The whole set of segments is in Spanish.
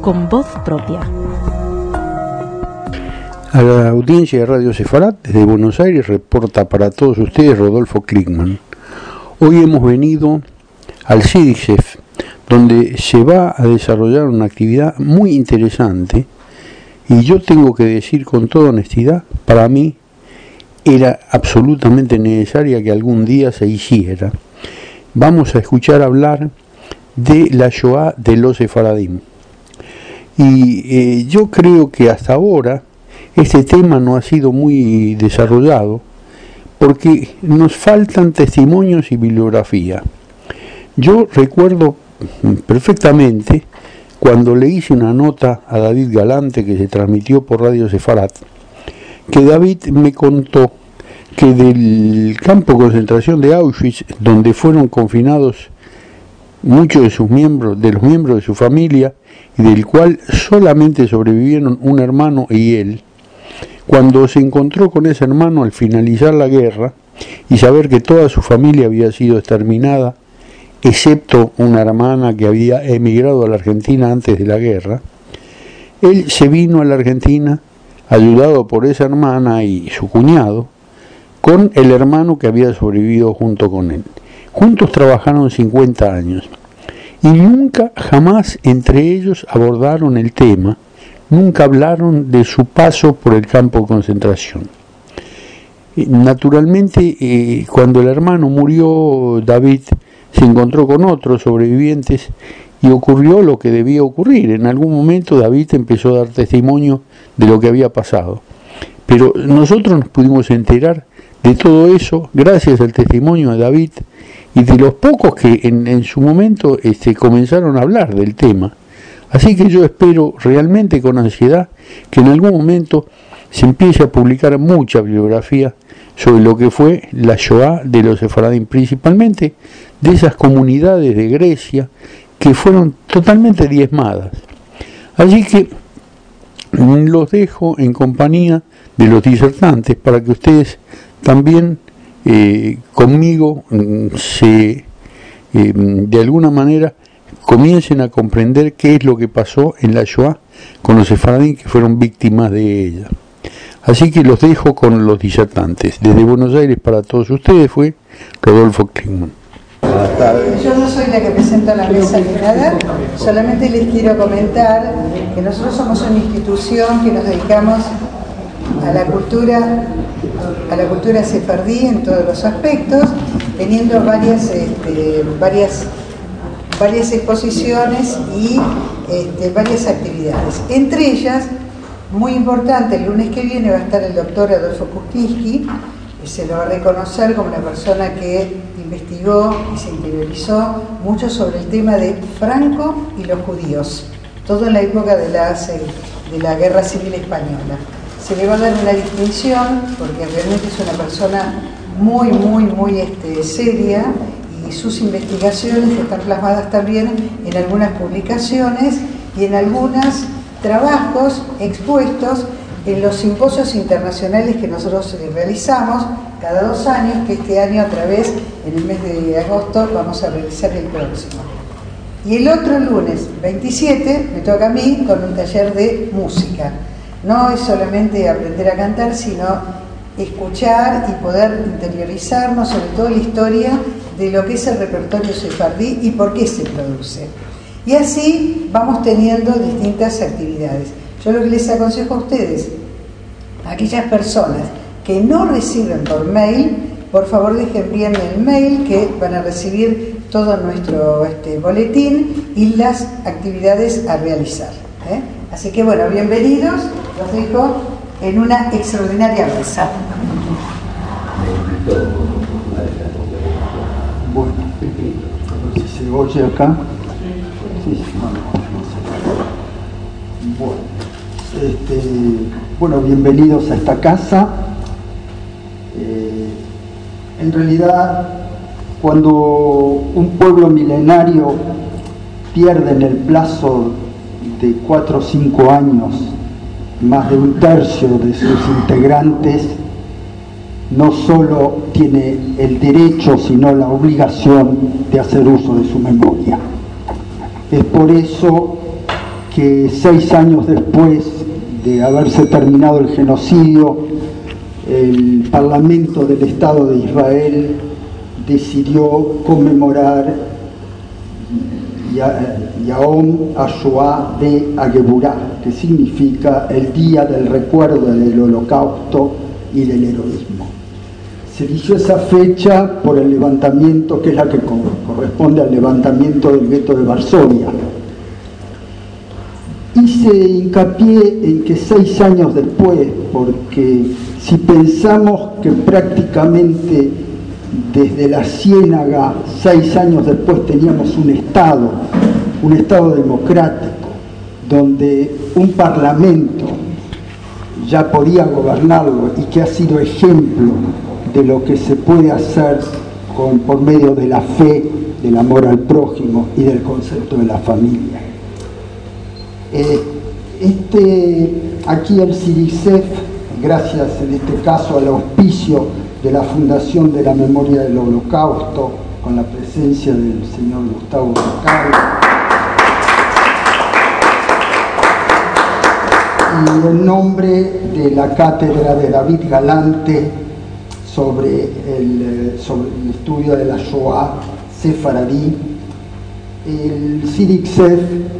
con voz propia. A la audiencia de Radio Sefarat, desde Buenos Aires, reporta para todos ustedes Rodolfo Klickmann. Hoy hemos venido al CIDICEF, donde se va a desarrollar una actividad muy interesante, y yo tengo que decir con toda honestidad, para mí era absolutamente necesaria que algún día se hiciera. Vamos a escuchar hablar de la Shoah de los Sefaradim. Y yo creo que hasta ahora este tema no ha sido muy desarrollado porque nos faltan testimonios y bibliografía. Yo recuerdo perfectamente cuando le hice una nota a David Galante que se transmitió por Radio Sefarat, que David me contó que del campo de concentración de Auschwitz, donde fueron confinados muchos de los miembros de su familia, y del cual solamente sobrevivieron un hermano y él, cuando se encontró con ese hermano al finalizar la guerra y saber que toda su familia había sido exterminada, excepto una hermana que había emigrado a la Argentina antes de la guerra, él se vino a la Argentina ayudado por esa hermana y su cuñado, con el hermano que había sobrevivido junto con él. Juntos trabajaron 50 años y nunca, jamás entre ellos abordaron el tema, nunca hablaron de su paso por el campo de concentración. Naturalmente, cuando el hermano murió, David se encontró con otros sobrevivientes y ocurrió lo que debía ocurrir. En algún momento David empezó a dar testimonio de lo que había pasado. Pero nosotros nos pudimos enterar de todo eso gracias al testimonio de David y de los pocos que en su momento comenzaron a hablar del tema. Así que yo espero realmente con ansiedad que en algún momento se empiece a publicar mucha bibliografía sobre lo que fue la Shoah de los Sefaradim, principalmente de esas comunidades de Grecia que fueron totalmente diezmadas. Así que los dejo en compañía de los disertantes para que ustedes también conmigo de alguna manera comiencen a comprender qué es lo que pasó en la Shoah con los sefaradín que fueron víctimas de ella. Así que los dejo con los disertantes. Desde Buenos Aires para todos ustedes fue Rodolfo Klickmann. Yo no soy la que presenta la mesa ni nada, solamente les quiero comentar que nosotros somos una institución que nos dedicamos a la cultura sefardí en todos los aspectos, teniendo varias exposiciones y varias actividades. Entre ellas, muy importante, el lunes que viene va a estar el doctor Adolfo Kuczynski, que se lo va a reconocer como una persona que investigó y se interiorizó mucho sobre el tema de Franco y los judíos, todo en la época de la Guerra Civil Española. Se le va a dar una distinción porque realmente es una persona muy seria, y sus investigaciones están plasmadas también en algunas publicaciones y en algunos trabajos expuestos en los simposios internacionales que nosotros realizamos cada 2 años, que este año otra vez en el mes de agosto vamos a realizar el próximo. Y el otro lunes 27 me toca a mí con un taller de música. No es solamente aprender a cantar, sino escuchar y poder interiorizarnos sobre todo la historia de lo que es el repertorio sefardí y por qué se produce. Y así vamos teniendo distintas actividades. Yo lo que les aconsejo a ustedes, a aquellas personas que no reciben por mail, por favor dejen bien el mail, que van a recibir todo nuestro boletín y las actividades a realizar. Así que bueno, bienvenidos, los dejo en una extraordinaria mesa. Bueno, a ver si se oye acá. Sí, bueno, bienvenidos a esta casa. En realidad, cuando un pueblo milenario pierde en el plazo de 4 o 5 años más de 1/3 de sus integrantes, no solo tiene el derecho, sino la obligación de hacer uso de su memoria. Es por eso que 6 años después de haberse terminado el genocidio, el Parlamento del Estado de Israel decidió conmemorar Yom HaShoah de Hageburá, que significa el día del recuerdo del Holocausto y del heroísmo. Se eligió esa fecha por el levantamiento, que es la que corresponde al levantamiento del gueto de Varsovia. Hice hincapié en que 6 años después, porque si pensamos que prácticamente desde la Ciénaga 6 años después teníamos un Estado democrático, donde un parlamento ya podía gobernarlo y que ha sido ejemplo de lo que se puede hacer por medio de la fe, del amor al prójimo y del concepto de la familia. Aquí el CIDICEF, gracias en este caso al auspicio de la Fundación de la Memoria del Holocausto, con la presencia del señor Gustavo Ricardo, y en nombre de la cátedra de David Galante sobre el estudio de la Shoah sefaradí, el CIDICEF,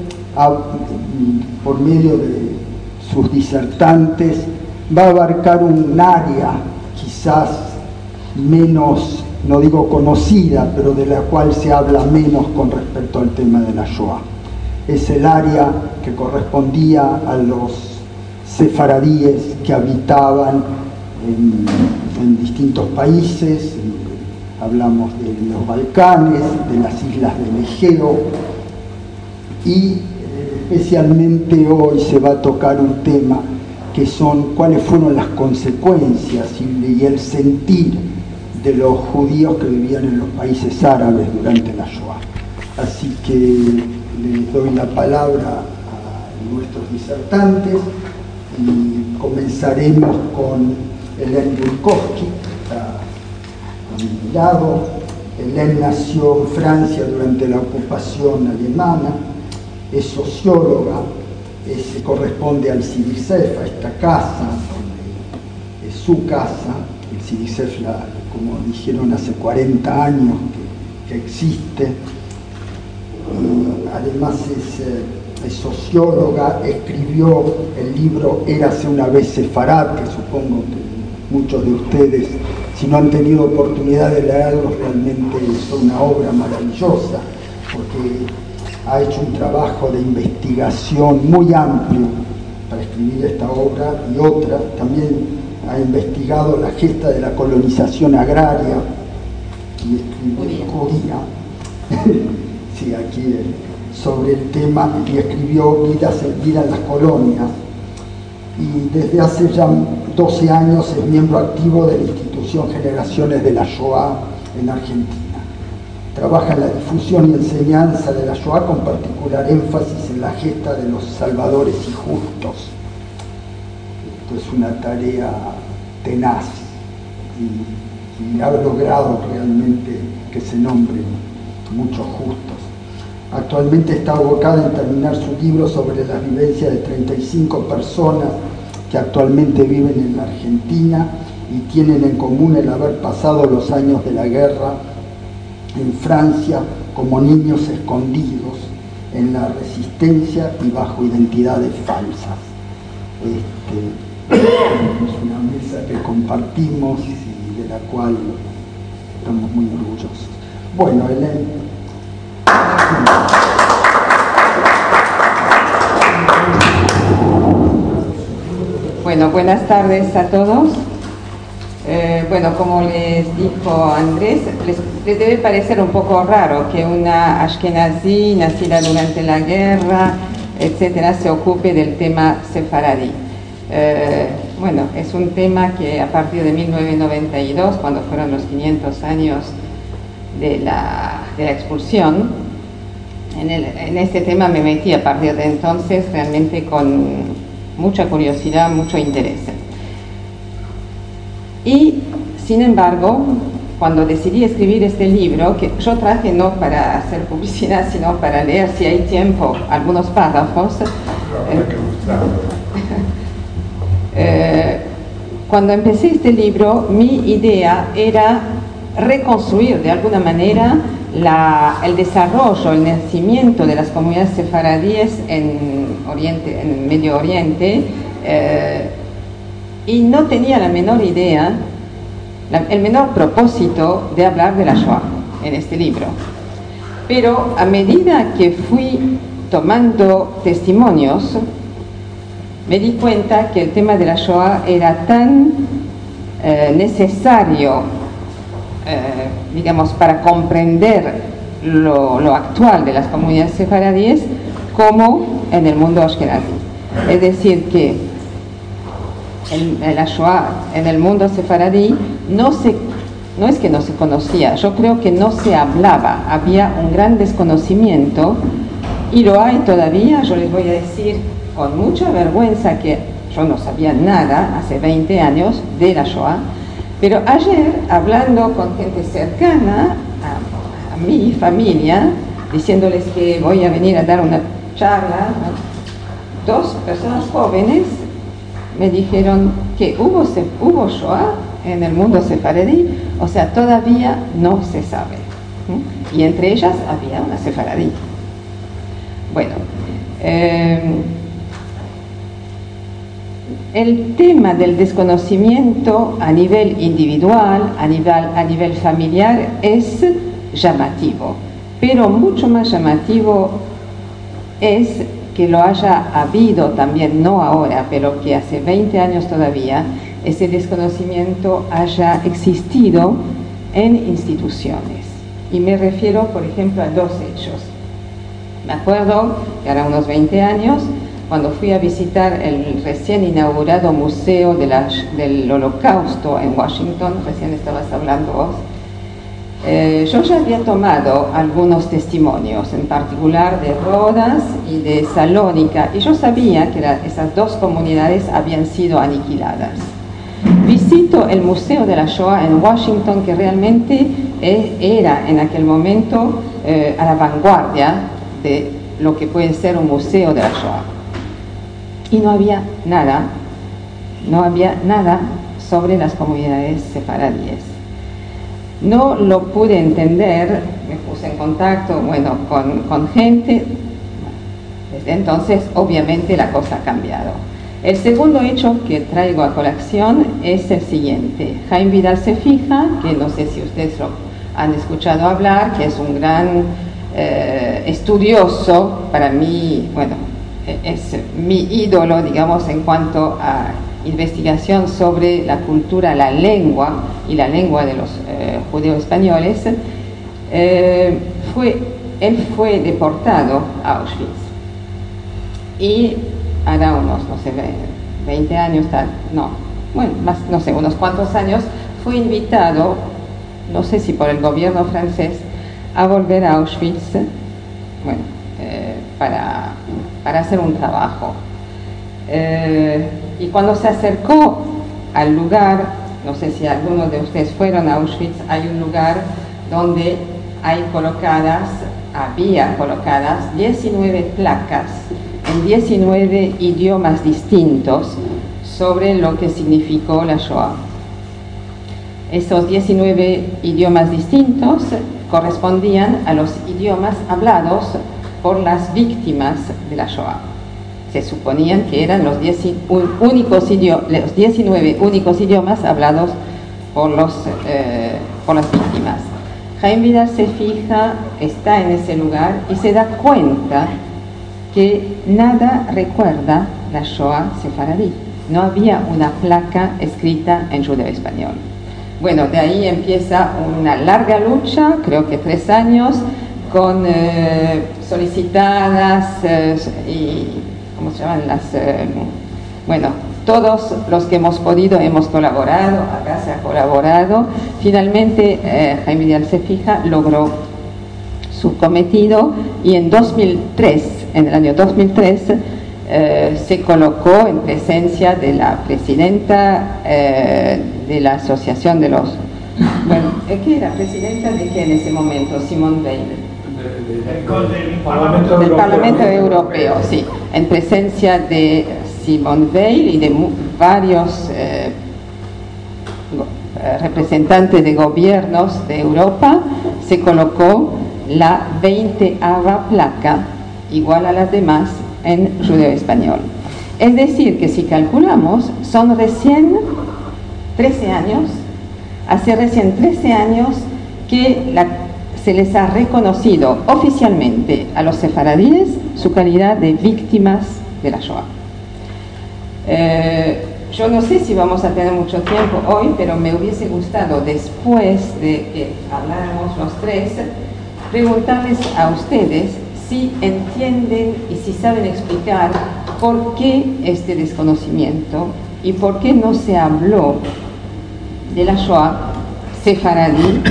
por medio de sus disertantes, va a abarcar un área quizás menos, no digo conocida, pero de la cual se habla menos con respecto al tema de la Shoah. Es el área que correspondía a los sefaradíes que habitaban en distintos países. Hablamos de los Balcanes, de las islas del Egeo, y especialmente hoy se va a tocar un tema que son cuáles fueron las consecuencias y el sentir de los judíos que vivían en los países árabes durante la Shoah. Así que les doy la palabra a nuestros disertantes y comenzaremos con Hélène Burkowski, que está a mi lado. Hélène nació en Francia durante la ocupación alemana, es socióloga, se corresponde al CIDICEF, a esta casa, donde es su casa. El CIDICEF, como dijeron, hace 40 años que existe. Y además es socióloga, escribió el libro Érase una vez Sefarad, que supongo que muchos de ustedes, si no han tenido oportunidad de leerlo, realmente es una obra maravillosa, porque ha hecho un trabajo de investigación muy amplio para escribir esta obra y otra. También ha investigado la gesta de la colonización agraria y escribió sí, aquí sobre el tema, y escribió Vida en las colonias. Y desde hace ya 12 años es miembro activo de la institución Generaciones de la Shoah en Argentina. Trabaja en la difusión y enseñanza de la Shoah, con particular énfasis en la gesta de los salvadores y justos. Esto es una tarea tenaz y ha logrado realmente que se nombren muchos justos. Actualmente está abocada en terminar su libro sobre la vivencia de 35 personas que actualmente viven en la Argentina y tienen en común el haber pasado los años de la guerra en Francia como niños escondidos en la resistencia y bajo identidades falsas. Es una mesa que compartimos y de la cual estamos muy orgullosos. Bueno, Hélène. Bueno, buenas tardes a todos. Bueno, como les dijo Andrés, les debe parecer un poco raro que una ashkenazí nacida durante la guerra, etcétera, se ocupe del tema sefaradí. Bueno, es un tema que a partir de 1992, cuando fueron los 500 años de la expulsión, en este tema me metí a partir de entonces realmente con mucha curiosidad, mucho interés. Y, sin embargo, cuando decidí escribir este libro, que yo traje no para hacer publicidad, sino para leer, si hay tiempo, algunos párrafos. Cuando empecé este libro, mi idea era reconstruir de alguna manera el desarrollo, el nacimiento de las comunidades sefaradíes en Medio Oriente, y no tenía la menor idea, el menor propósito de hablar de la Shoah en este libro. Pero a medida que fui tomando testimonios, me di cuenta que el tema de la Shoah era tan necesario, digamos, para comprender lo actual de las comunidades sefaradíes como en el mundo ashkenazí. Es decir, que la Shoah en el mundo sefaradí no es que no se conocía, yo creo que no se hablaba, había un gran desconocimiento, y lo hay todavía. Yo les voy a decir con mucha vergüenza que yo no sabía nada hace 20 años de la Shoah, pero ayer, hablando con gente cercana a mi familia, diciéndoles que voy a venir a dar una charla, dos personas jóvenes me dijeron que hubo Shoah en el mundo sefaradí, o sea, todavía no se sabe. Y entre ellas había una sefaradí. Bueno, el tema del desconocimiento a nivel individual, a nivel familiar, es llamativo, pero mucho más llamativo es que lo haya habido también, no ahora, pero que hace 20 años todavía, ese desconocimiento haya existido en instituciones. Y me refiero, por ejemplo, a dos hechos. Me acuerdo que era unos 20 años, cuando fui a visitar el recién inaugurado Museo del Holocausto en Washington, recién estabas hablando vos, yo ya había tomado algunos testimonios, en particular de Rodas y de Salónica, y yo sabía que esas dos comunidades habían sido aniquiladas. Visito el Museo de la Shoah en Washington, que realmente era en aquel momento a la vanguardia de lo que puede ser un museo de la Shoah. Y no había nada sobre las comunidades sefaradíes. No lo pude entender, me puse en contacto, con gente. Desde entonces, obviamente, la cosa ha cambiado. El segundo hecho que traigo a colación es el siguiente. Jaime Vidal Cefija, que no sé si ustedes lo han escuchado hablar, que es un gran estudioso, para mí, es mi ídolo, digamos, en cuanto a investigación sobre la cultura, la lengua y la lengua de los judíos españoles. Él fue deportado a Auschwitz y hará unos, 20 años, unos cuantos años, fue invitado, no sé si por el gobierno francés, a volver a Auschwitz, para hacer un trabajo. Y cuando se acercó al lugar, no sé si algunos de ustedes fueron a Auschwitz, hay un lugar donde había colocadas 19 placas en 19 idiomas distintos sobre lo que significó la Shoah. Esos 19 idiomas distintos correspondían a los idiomas hablados por las víctimas de la Shoah. Se suponían que eran los 19 únicos idiomas hablados por las víctimas. Jaime Vidal Cefija está en ese lugar y se da cuenta que nada recuerda la Shoah sefaradí. No había una placa escrita en judeo español. Bueno, de ahí empieza una larga lucha, creo que 3 años, con solicitadas y, ¿cómo se llaman? Todos los que hemos podido hemos colaborado, acá se ha colaborado. Finalmente, Jaime Vidal Cefija logró su cometido y en el año 2003, se colocó en presencia de la presidenta de la Asociación de los Bueno, que era presidenta de qué en ese momento, Simone Veil. Del Parlamento Europeo, sí, en presencia de Simone Veil y de varios representantes de gobiernos de Europa, se colocó la 20ª placa, igual a las demás, en judeo-español. Es decir, que si calculamos, son recién 13 años, hace recién 13 años que se les ha reconocido oficialmente a los sefaradíes su calidad de víctimas de la Shoah. Yo no sé si vamos a tener mucho tiempo hoy, pero me hubiese gustado, después de que habláramos los tres, preguntarles a ustedes si entienden y si saben explicar por qué este desconocimiento y por qué no se habló de la Shoah sefaradí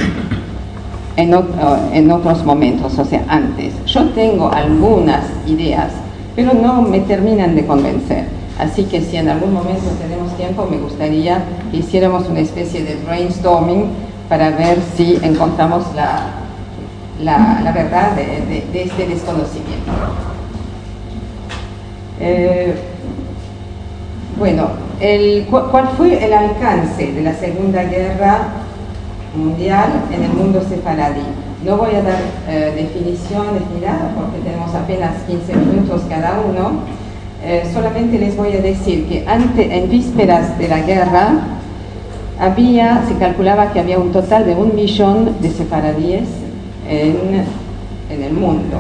en otros momentos, o sea, antes. Yo tengo algunas ideas, pero no me terminan de convencer. Así que si en algún momento tenemos tiempo, me gustaría que hiciéramos una especie de brainstorming para ver si encontramos la verdad de este desconocimiento. Bueno, ¿cuál fue el alcance de la Segunda Guerra Mundial en el mundo sefaradí? No voy a dar definiciones ni nada porque tenemos apenas 15 minutos cada uno. Solamente les voy a decir que en vísperas de la guerra se calculaba que había un total de 1 millón de sefaradíes en el mundo.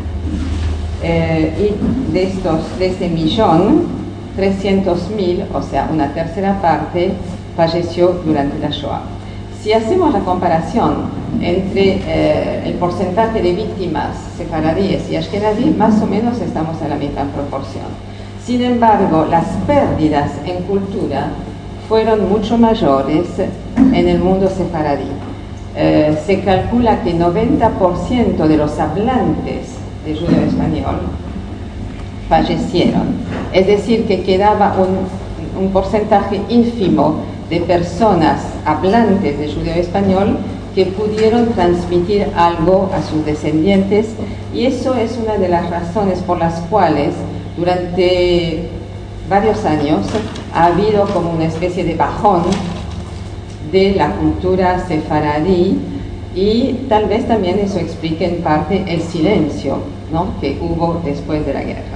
Y de este millón, 300.000, o sea, una tercera parte, falleció durante la Shoah. Si hacemos la comparación entre el porcentaje de víctimas sefaradíes y ashkenazí, más o menos estamos en la misma proporción. Sin embargo, las pérdidas en cultura fueron mucho mayores en el mundo sefaradí. Se calcula que 90% de los hablantes de judeo-español fallecieron. Es decir, que quedaba un porcentaje ínfimo de personas hablantes de judeo-español que pudieron transmitir algo a sus descendientes, y eso es una de las razones por las cuales durante varios años ha habido como una especie de bajón de la cultura sefaradí, y tal vez también eso explique en parte el silencio, ¿no?, que hubo después de la guerra.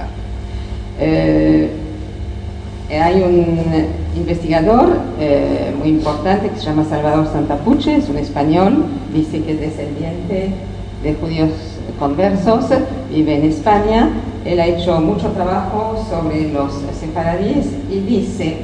Hay un investigador muy importante que se llama Salvador Santapuche, es un español, dice que es descendiente de judíos conversos, vive en España. Él ha hecho mucho trabajo sobre los sefaradíes y dice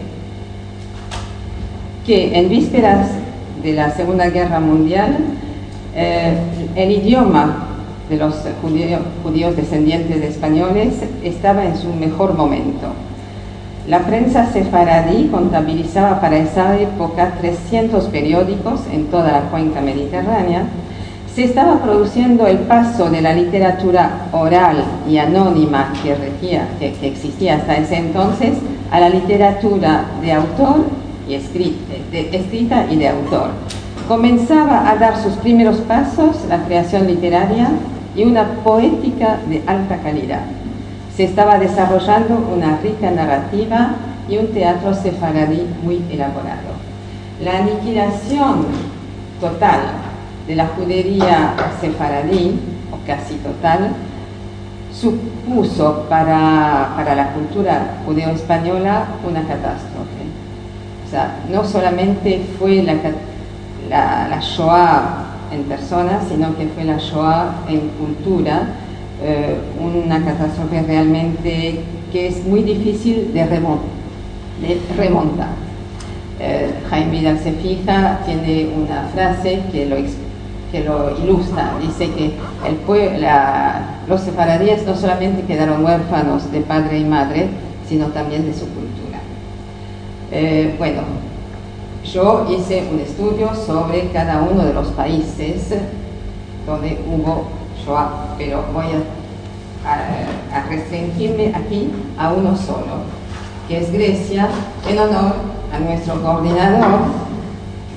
que en vísperas de la Segunda Guerra Mundial el idioma de los judíos descendientes de españoles estaba en su mejor momento. La prensa sefaradí contabilizaba para esa época 300 periódicos en toda la cuenca mediterránea. Se estaba produciendo el paso de la literatura oral y anónima que existía hasta ese entonces a la literatura de autor y escrita y de autor. Comenzaba a dar sus primeros pasos la creación literaria y una poética de alta calidad. Se estaba desarrollando una rica narrativa y un teatro sefaradí muy elaborado. La aniquilación total de la judería sefaradí, o casi total, supuso para la cultura judeo-española una catástrofe. O sea, no solamente fue la Shoah en persona, sino que fue la Shoah en cultura, una catástrofe realmente que es muy difícil de remontar. Jaime Vidal se fija, tiene una frase que lo ilustra, dice que los sefaradíes no solamente quedaron huérfanos de padre y madre, sino también de su cultura. Bueno, yo hice un estudio sobre cada uno de los países donde hubo Shoah, pero voy a restringirme aquí a uno solo, que es Grecia, en honor a nuestro coordinador,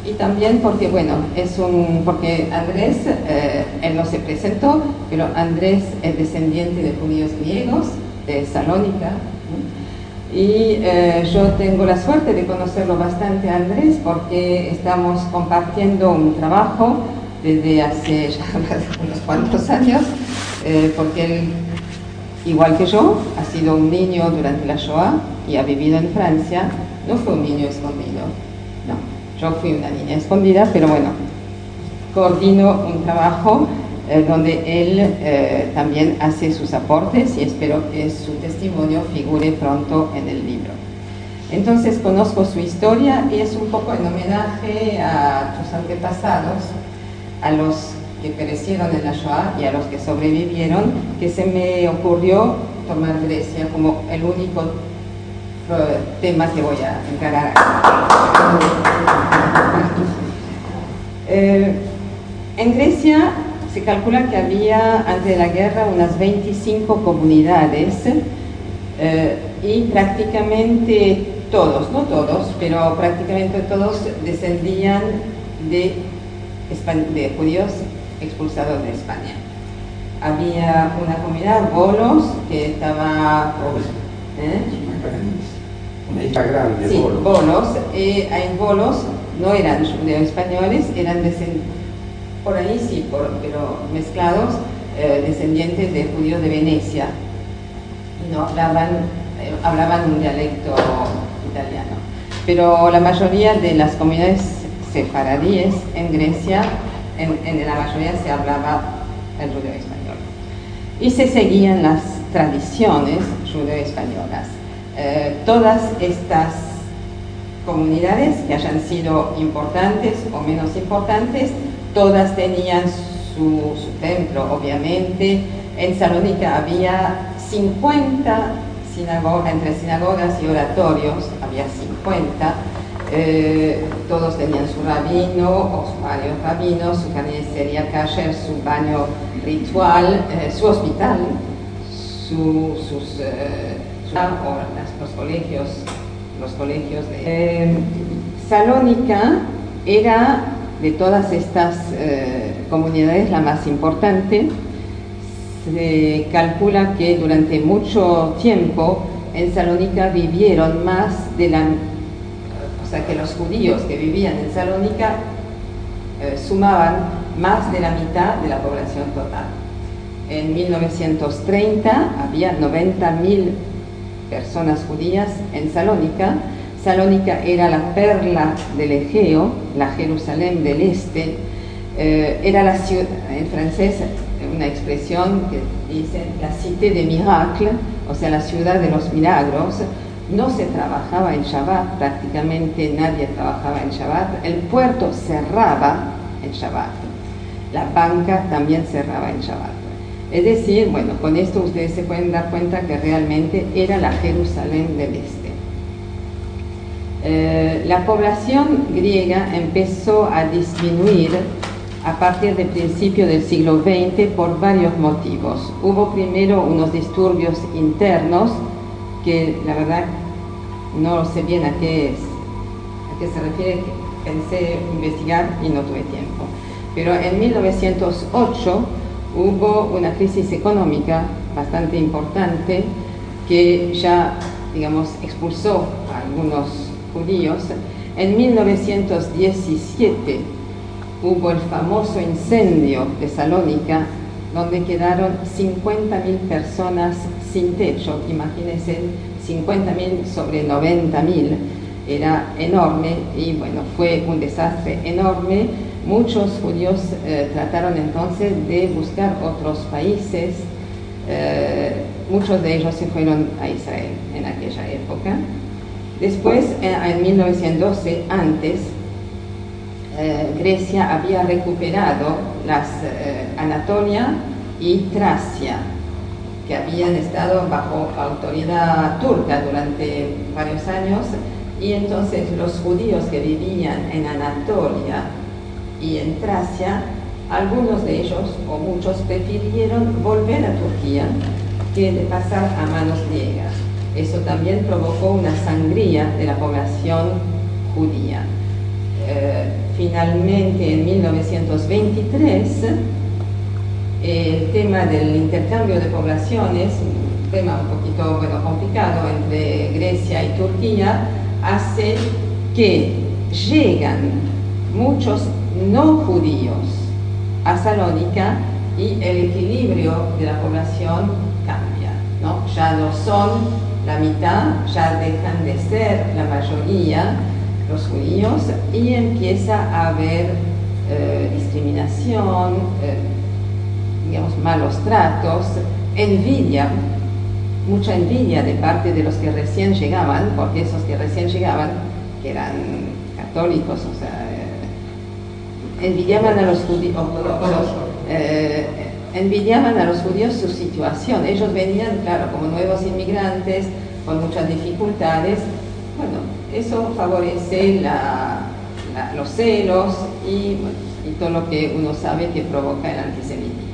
y también porque, bueno, porque Andrés, él no se presentó, pero Andrés es descendiente de judíos griegos, de Salónica, ¿no? Y yo tengo la suerte de conocerlo bastante a Andrés porque estamos compartiendo un trabajo desde hace ya unos cuantos años, porque él, igual que yo, ha sido un niño durante la Shoah y ha vivido en Francia. No fue un niño escondido, no, yo fui una niña escondida, pero bueno, coordino un trabajo donde él también hace sus aportes y espero que su testimonio figure pronto en el libro. Entonces conozco su historia y es un poco en homenaje a tus antepasados, a los que perecieron en la Shoah y a los que sobrevivieron, que se me ocurrió tomar Grecia como el único tema que voy a encarar. En Grecia se calcula que había antes de la guerra unas 25 comunidades y prácticamente todos, no todos, pero prácticamente todos descendían de judíos expulsados de España. Había una comunidad, Volos, que estaba... Una isla grande, sí, Volos. Volos. En Volos no eran judíos españoles, eran por ahí sí, pero mezclados, descendientes de judíos de Venecia. No hablaban un dialecto italiano. Pero la mayoría de las comunidades sefaradíes en Grecia, en la mayoría se hablaba el judío español. Y se seguían las tradiciones judeo-españolas. Todas estas comunidades, que hayan sido importantes o menos importantes, todas tenían su templo, obviamente. En Salónica había 50 sinagogas, entre sinagogas y oratorios, había 50. Todos tenían su rabino o varios rabinos, su carnicería kasher, su baño ritual, su hospital, los colegios de... Salónica era de todas estas comunidades la más importante. Se calcula que durante mucho tiempo en Salónica vivieron más o sea que los judíos que vivían en Salónica sumaban más de la mitad de la población total. En 1930 había 90.000 personas judías en Salónica. Salónica era la perla del Egeo, la Jerusalén del Este. Era la ciudad, en francés, una expresión que dice la cité des miracles, o sea, la ciudad de los milagros. No se trabajaba en Shabbat, prácticamente nadie trabajaba en Shabbat. El puerto cerraba en Shabbat. La banca también cerraba en Shabbat. Es decir, bueno, con esto ustedes se pueden dar cuenta que realmente era la Jerusalén del Este. La población griega empezó a disminuir a partir del principio del siglo XX por varios motivos. Hubo primero unos disturbios internos, que la verdad no sé bien a qué se refiere, pensé investigar y no tuve tiempo. Pero en 1908 hubo una crisis económica bastante importante que ya, digamos, expulsó a algunos judíos. En 1917 hubo el famoso incendio de Salónica, donde quedaron 50.000 personas sin techo. Imagínense, 50.000 sobre 90.000, era enorme y bueno, fue un desastre enorme. Muchos judíos trataron entonces de buscar otros países, muchos de ellos se fueron a Israel en aquella época. Después, en 1912, antes, Grecia había recuperado las Anatolia y Tracia, que habían estado bajo autoridad turca durante varios años, y entonces los judíos que vivían en Anatolia y en Tracia, algunos de ellos o muchos prefirieron volver a Turquía que de pasar a manos griegas. Eso también provocó una sangría de la población judía. finalmente en 1923 el tema del intercambio de poblaciones, un tema un poquito complicado entre Grecia y Turquía, hace que llegan muchos no judíos a Salónica y el equilibrio de la población cambia, ¿no? Ya no son la mitad, ya dejan de ser la mayoría los judíos y empieza a haber discriminación, digamos, malos tratos, envidia, mucha envidia de parte de los que recién llegaban, porque esos que recién llegaban, que eran católicos, o sea, envidiaban a los judíos ortodoxos, envidiaban a los judíos su situación. Ellos venían, claro, como nuevos inmigrantes, con muchas dificultades. Bueno, eso favorece los celos y todo lo que uno sabe que provoca el antisemitismo.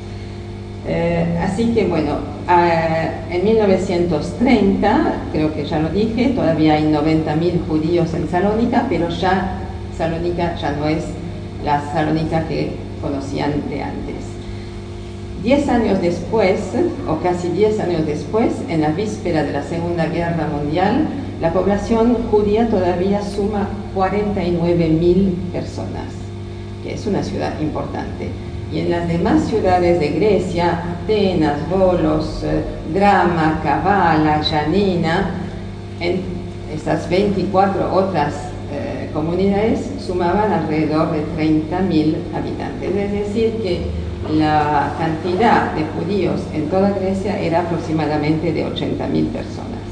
Así que bueno, en 1930, creo que ya lo dije, todavía hay 90.000 judíos en Salónica, pero ya Salónica ya no es la Salónica que conocían de antes. 10 años después, o casi 10 años después, en la víspera de la Segunda Guerra Mundial, la población judía todavía suma 49.000 personas, que es una ciudad importante. Y en las demás ciudades de Grecia, Atenas, Volos, Drama, Kavala, Yanina, en estas 24 otras comunidades sumaban alrededor de 30.000 habitantes. Es decir, que la cantidad de judíos en toda Grecia era aproximadamente de 80.000 personas.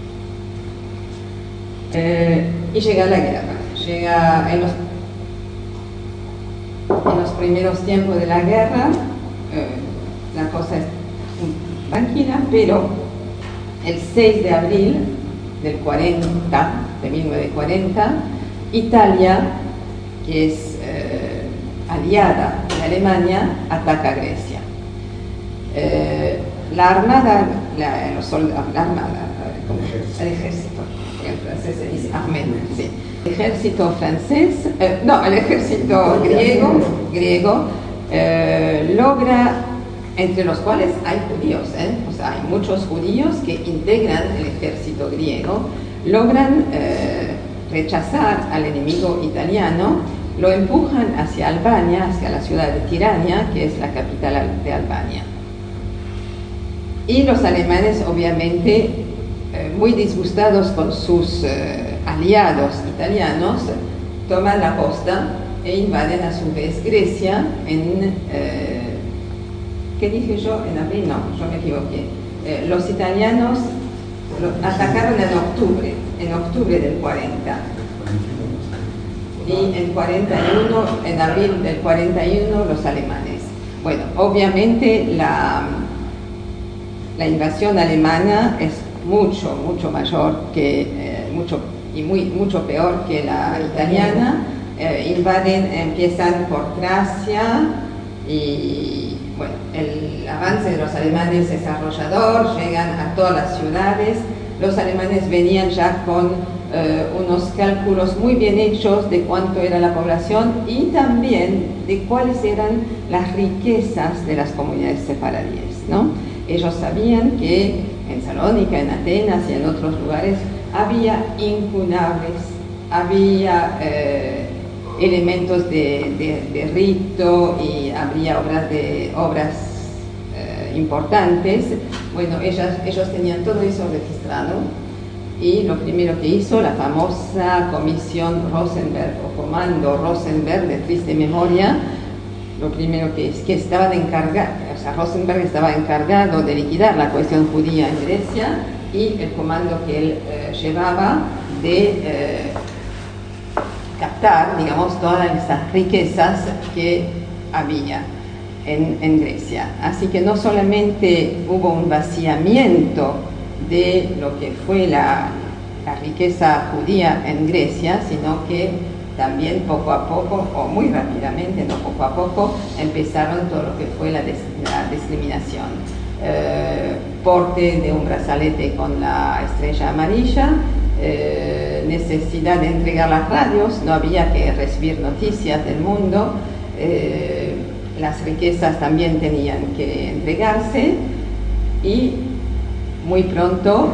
Y llega la guerra. Llega en los primeros tiempos de la guerra, la cosa es tranquila, pero el 6 de abril de 1940, Italia, que es aliada de Alemania, ataca a Grecia. La armada, el ejército, en francés se dice armée, sí. El ejército francés, el ejército griego logra, entre los cuales hay judíos, o sea, hay muchos judíos que integran el ejército griego, logran rechazar al enemigo italiano, lo empujan hacia Albania, hacia la ciudad de Tirana, que es la capital de Albania. Y los alemanes, obviamente, muy disgustados con sus aliados italianos, toman la costa e invaden a su vez Grecia en... ¿qué dije yo? En abril, no, yo me equivoqué. Los italianos atacaron en octubre del 40. Y en abril del 41 los alemanes. Bueno, obviamente la invasión alemana es mucho mayor que, mucho peor que la italiana. Empiezan por Tracia y bueno, el avance de los alemanes es arrollador, llegan a todas las ciudades. Los alemanes venían ya con unos cálculos muy bien hechos de cuánto era la población y también de cuáles eran las riquezas de las comunidades sefaradíes, ¿no? Ellos sabían que en Salónica, en Atenas y en otros lugares había incunables, había elementos de rito y habría obras importantes. Bueno, ellos tenían todo eso registrado y lo primero que hizo la famosa comisión Rosenberg o comando Rosenberg de triste memoria, lo primero que estaban encargados, o sea, Rosenberg estaba encargado de liquidar la cuestión judía en Grecia y el comando que él llevaba de captar, digamos, todas esas riquezas que había en Grecia. Así que no solamente hubo un vaciamiento de lo que fue la riqueza judía en Grecia, sino que también poco a poco, o muy rápidamente, no poco a poco, empezaron todo lo que fue la discriminación. Porte de un brazalete con la estrella amarilla, necesidad de entregar las radios, no había que recibir noticias del mundo, las riquezas también tenían que entregarse y muy pronto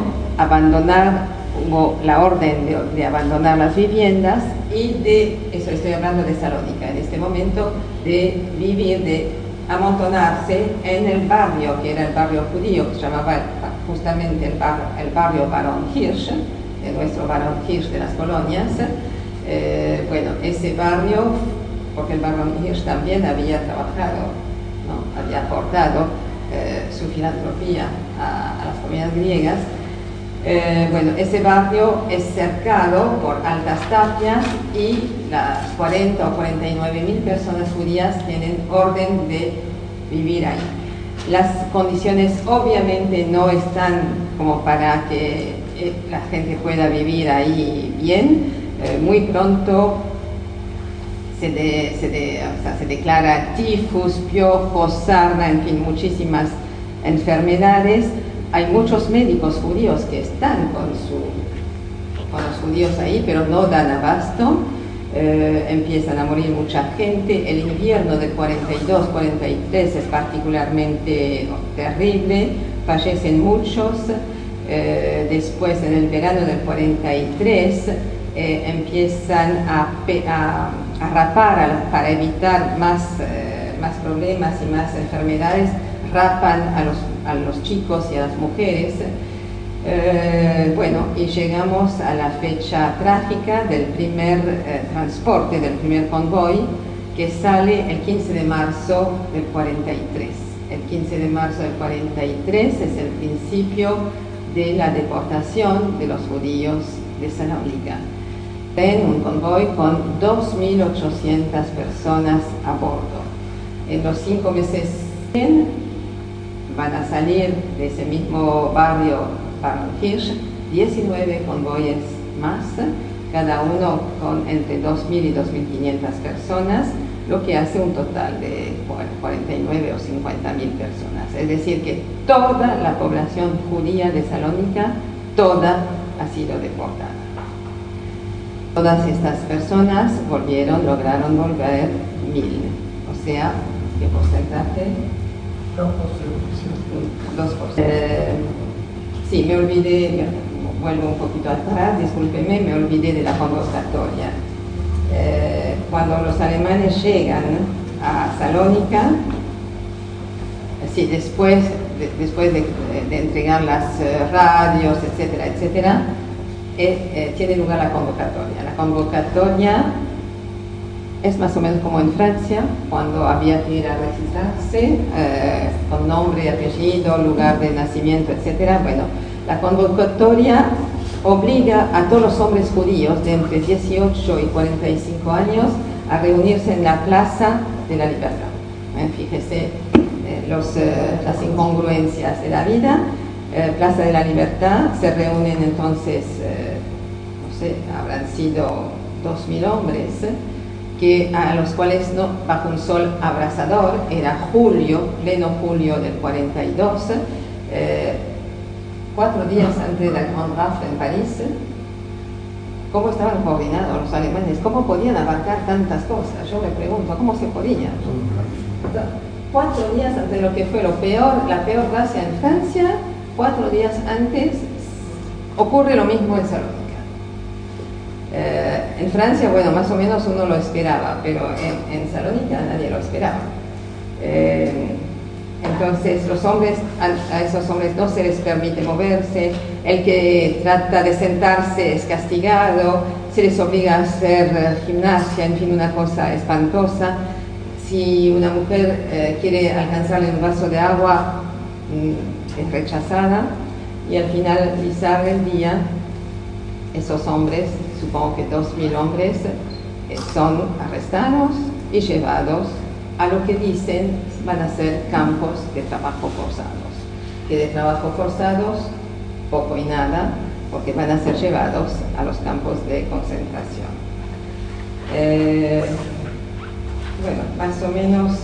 hubo la orden de abandonar las viviendas y eso estoy hablando de Salónica en este momento, de vivir, de amontonarse en el barrio, que era el barrio judío, que se llamaba justamente el barrio Barón Hirsch, de nuestro Barón Hirsch de las colonias. Bueno, ese barrio, porque el Barón Hirsch también había trabajado, ¿no? Había aportado su filantropía a las comunidades griegas. Bueno, ese barrio es cercado por altas tapias y las 40 o 49.000 personas judías tienen orden de vivir ahí. Las condiciones obviamente no están como para que la gente pueda vivir ahí bien. Muy pronto se declara tifus, piojos, sarna, en fin, muchísimas enfermedades. Hay muchos médicos judíos que están con los judíos ahí, pero no dan abasto. Empiezan a morir mucha gente. El invierno del 42-43 es particularmente terrible, fallecen muchos. Después, en el verano del 43, empiezan a rapar para evitar más problemas y más enfermedades. Rapan a los chicos y a las mujeres. Bueno, y llegamos a la fecha trágica del primer transporte, del primer convoy, que sale el 15 de marzo del 43. El 15 de marzo del 43 es el principio de la deportación de los judíos de Salónica. En un convoy con 2.800 personas a bordo. En los 5 meses van a salir de ese mismo barrio Barón Hirsch 19 convoyes más, cada uno con entre 2.000 y 2.500 personas, lo que hace un total de 49 o 50.000 personas. Es decir, que toda la población judía de Salónica, toda ha sido deportada. Todas estas personas lograron volver 1.000. O sea, ¿qué porcentaje? 2%. Sí, me olvidé, vuelvo un poquito atrás, discúlpeme, me olvidé de la convocatoria. Cuando los alemanes llegan a Salónica, sí, después de entregar las radios, etcétera, etcétera, tiene lugar la convocatoria. La convocatoria es más o menos como en Francia, cuando había que ir a registrarse con nombre, apellido, lugar de nacimiento, etc. Bueno, la convocatoria obliga a todos los hombres judíos de entre 18 y 45 años a reunirse en la Plaza de la Libertad. Fíjese las incongruencias de la vida. Plaza de la Libertad, se reúnen entonces, no sé, habrán sido 2.000 hombres, a los cuales bajo un sol abrasador, era pleno julio del 42, 4 días antes de la Grande Rafle en París. ¿Cómo estaban coordinados los alemanes? ¿Cómo podían abarcar tantas cosas? Yo me pregunto, ¿cómo se podía? 4 días antes de lo que fue la peor gracia en Francia, 4 días antes ocurre lo mismo en Salónica. En Francia, bueno, más o menos uno lo esperaba, pero en Salónica nadie lo esperaba. Entonces a esos hombres no se les permite moverse, el que trata de sentarse es castigado, se les obliga a hacer gimnasia, en fin, una cosa espantosa. Si una mujer quiere alcanzarle un vaso de agua, es rechazada, y al finalizar el día, esos hombres, supongo que 2.000 hombres, son arrestados y llevados a lo que dicen van a ser campos de trabajo forzados. Que de trabajo forzados, poco y nada, porque van a ser llevados a los campos de concentración. Bueno, más o menos,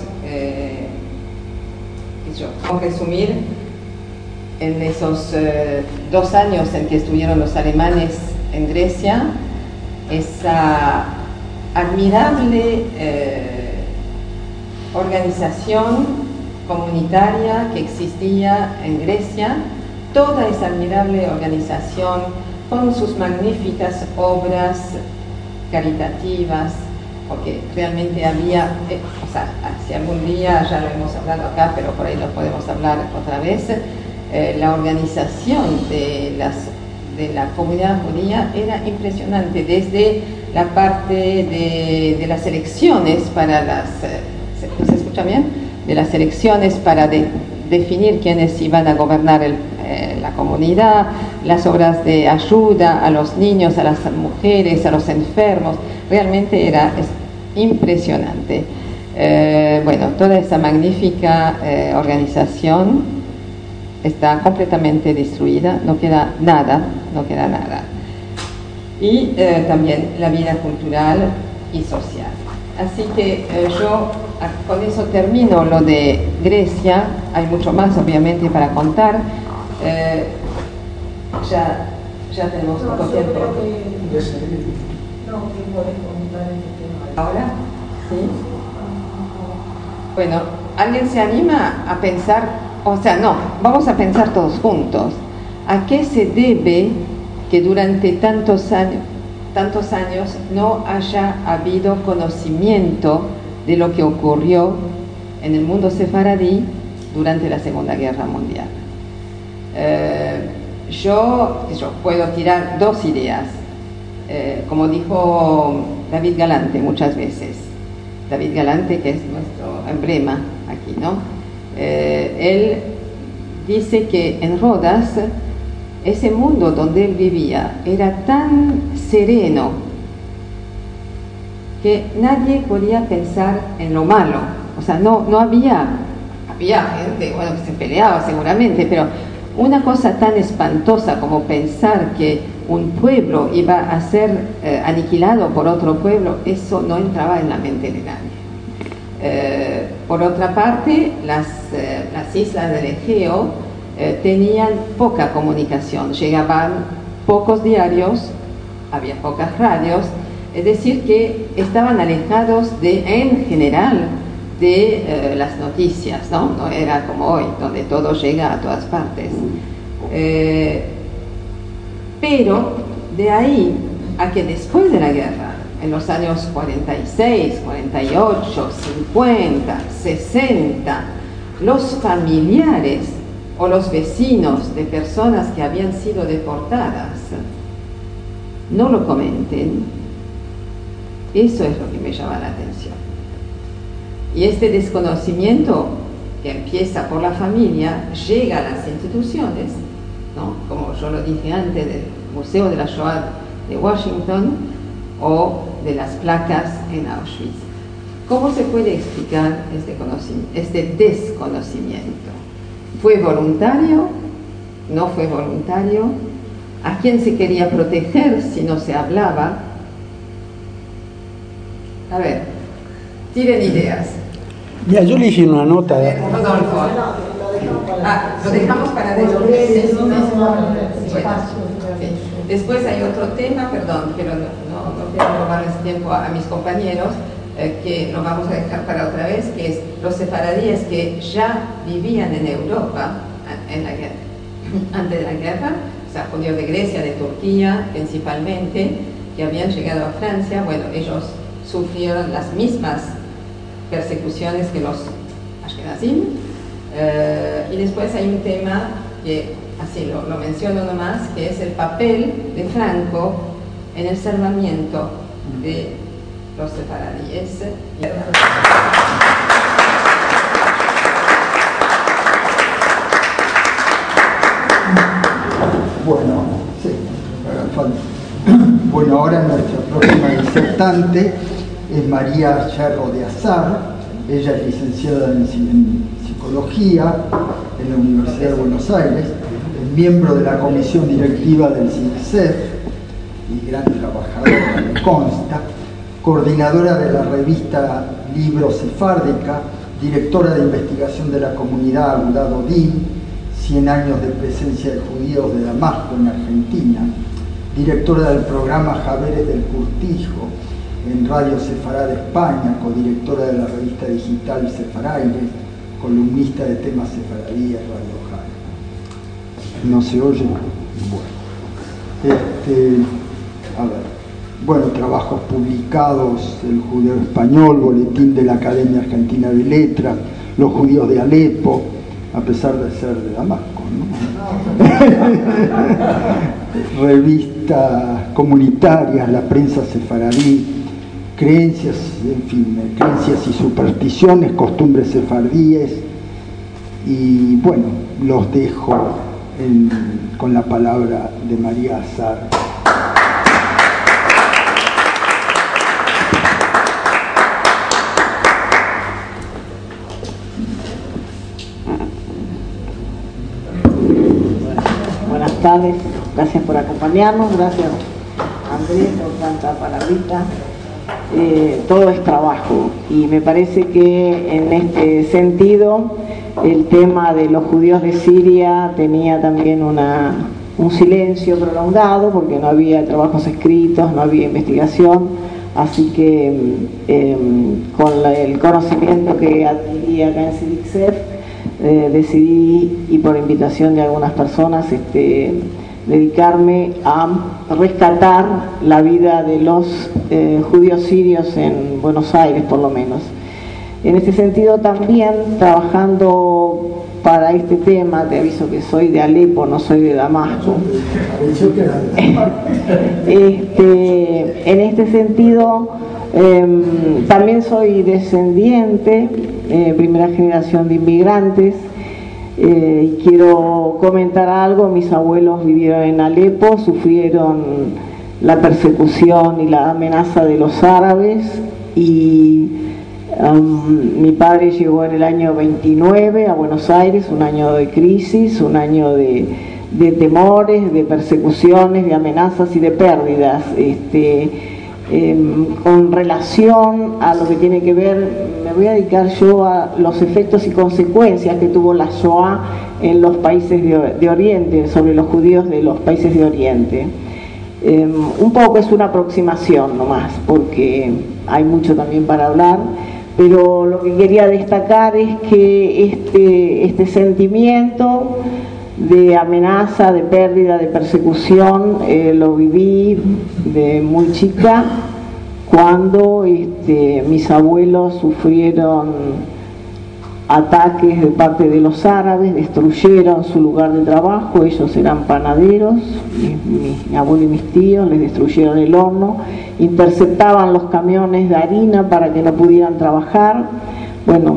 como resumir, en esos 2 años en que estuvieron los alemanes en Grecia, esa admirable organización comunitaria que existía en Grecia, toda esa admirable organización con sus magníficas obras caritativas, porque realmente había, o sea, si algún día ya lo hemos hablado acá, pero por ahí lo podemos hablar otra vez, la organización de la comunidad judía era impresionante, desde la parte de las elecciones para las... ¿se escucha bien? De las elecciones para definir quiénes iban a gobernar la comunidad, las obras de ayuda a los niños, a las mujeres, a los enfermos. Realmente era impresionante. Bueno, toda esa magnífica organización está completamente destruida, no queda nada, no queda nada. Y también la vida cultural y social. Así que yo con eso termino lo de Grecia. Hay mucho más obviamente para contar. Ya tenemos poco tiempo. ¿Ahora? ¿Sí? Bueno, ¿alguien se anima a pensar? O sea, no, vamos a pensar todos juntos. ¿A qué se debe que durante tantos años no haya habido conocimiento de lo que ocurrió en el mundo sefaradí durante la Segunda Guerra Mundial? Yo puedo tirar dos ideas, como dijo David Galante muchas veces. David Galante, que es nuestro emblema aquí, ¿no? Él dice que en Rodas, ese mundo donde él vivía era tan sereno que nadie podía pensar en lo malo. O sea, no había gente, bueno, que se peleaba seguramente, pero una cosa tan espantosa como pensar que un pueblo iba a ser aniquilado por otro pueblo, eso no entraba en la mente de nadie. Por otra parte, las islas del Egeo tenían poca comunicación, llegaban pocos diarios, había pocas radios, es decir que estaban alejados en general de las noticias, ¿no? No era como hoy, donde todo llega a todas partes. Pero de ahí a que después de la guerra, en los años 46, 48, 50, 60, los familiares o los vecinos de personas que habían sido deportadas no lo comenten, eso es lo que me llama la atención. Y este desconocimiento que empieza por la familia llega a las instituciones, ¿no? Como yo lo dije antes, del Museo de la Shoah de Washington o de las placas en Auschwitz. ¿Cómo se puede explicar este desconocimiento? ¿Fue voluntario? ¿No fue voluntario? ¿A quién se quería proteger si no se hablaba? A ver, tiren ideas. Ya, yo le hice una nota. Rodolfo. Lo dejamos para después. Sí. Después hay otro tema, perdón, pero no quiero robarles tiempo a mis compañeros, que lo vamos a dejar para otra vez, que es los sefaradíes que ya vivían en Europa en la guerra, antes de la guerra, o sea, judíos de Grecia, de Turquía principalmente, que habían llegado a Francia. Bueno, ellos sufrieron las mismas persecuciones que los ashkenazim. Y después hay un tema que así lo menciono nomás, que es el papel de Franco en el salvamiento de los sefaradíes. Bueno, sí, bueno, ahora nuestra próxima disertante es María Yerro de Azar. Ella es licenciada en Psicología en la Universidad de Buenos Aires, es miembro de la comisión directiva del CINSEF y gran trabajadora, me consta, coordinadora de la revista Libro Sefárdica, directora de investigación de la comunidad Agudá Dodim, 100 años de presencia de judíos de Damasco en Argentina, directora del programa Javeres del Curtijo en Radio Sefará de España, codirectora de la revista digital Sefaraires, columnista de temas sefaradíes, Radio Jai. ¿No se oye? Bueno, trabajos publicados: El Judeo Español, Boletín de la Academia Argentina de Letras, Los Judíos de Alepo, a pesar de ser de Damasco, ¿no? Revistas comunitarias, La Prensa Sefaradí, Creencias, en fin, Creencias y Supersticiones, Costumbres Sefardíes. Y bueno, los dejo con la palabra de María Azar. Buenas tardes, gracias por acompañarnos, gracias Andrés por tanta palabrita. Todo es trabajo y me parece que en este sentido el tema de los judíos de Siria tenía también un silencio prolongado porque no había trabajos escritos, no había investigación, así que con el conocimiento que adquirí acá en CIDICSEF decidí, y por invitación de algunas personas, dedicarme a rescatar la vida de los judíos sirios en Buenos Aires, por lo menos. En este sentido también, trabajando para este tema, te aviso que soy de Alepo, no soy de Damasco. En este sentido, también soy descendiente, primera generación de inmigrantes. Y quiero comentar algo. Mis abuelos vivieron en Alepo, sufrieron la persecución y la amenaza de los árabes, y mi padre llegó en el año 29 a Buenos Aires, un año de crisis, un año de temores, de persecuciones, de amenazas y de pérdidas. Con relación a lo que tiene que ver, me voy a dedicar yo a los efectos y consecuencias que tuvo la Shoah en los países de Oriente, sobre los judíos de los países de Oriente. Un poco es una aproximación nomás, porque hay mucho también para hablar, pero lo que quería destacar es que este sentimiento de amenaza, de pérdida, de persecución, lo viví de muy chica, cuando mis abuelos sufrieron ataques de parte de los árabes, destruyeron su lugar de trabajo. Ellos eran panaderos, mi abuelo y mis tíos, les destruyeron el horno, interceptaban los camiones de harina para que no pudieran trabajar. Bueno,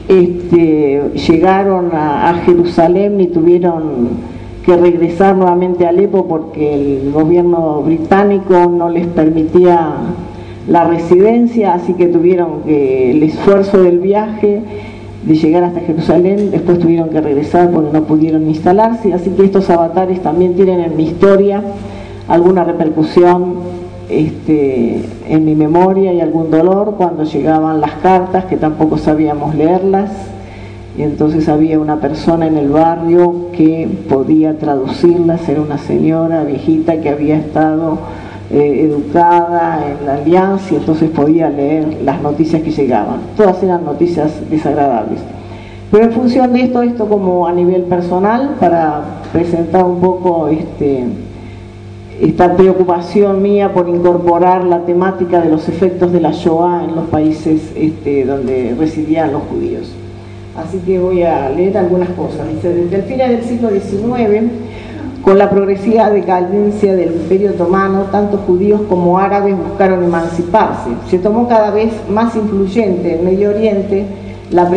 llegaron a Jerusalén y tuvieron que regresar nuevamente a Alepo porque el gobierno británico no les permitía la residencia, así que tuvieron que, el esfuerzo del viaje de llegar hasta Jerusalén, después tuvieron que regresar porque no pudieron instalarse. Así que estos avatares también tienen en mi historia alguna repercusión en mi memoria, y algún dolor cuando llegaban las cartas, que tampoco sabíamos leerlas, y entonces había una persona en el barrio que podía traducirlas. Era una señora viejita que había estado educada en la Alianza, y entonces podía leer las noticias que llegaban. Todas eran noticias desagradables. Pero en función de esto como a nivel personal, para presentar un poco esta preocupación mía por incorporar la temática de los efectos de la Shoah en los países donde residían los judíos. Así que voy a leer algunas cosas. Dice: desde el final del siglo XIX, con la progresiva decadencia del Imperio Otomano, tanto judíos como árabes buscaron emanciparse. Se tornó cada vez más influyente en Medio Oriente la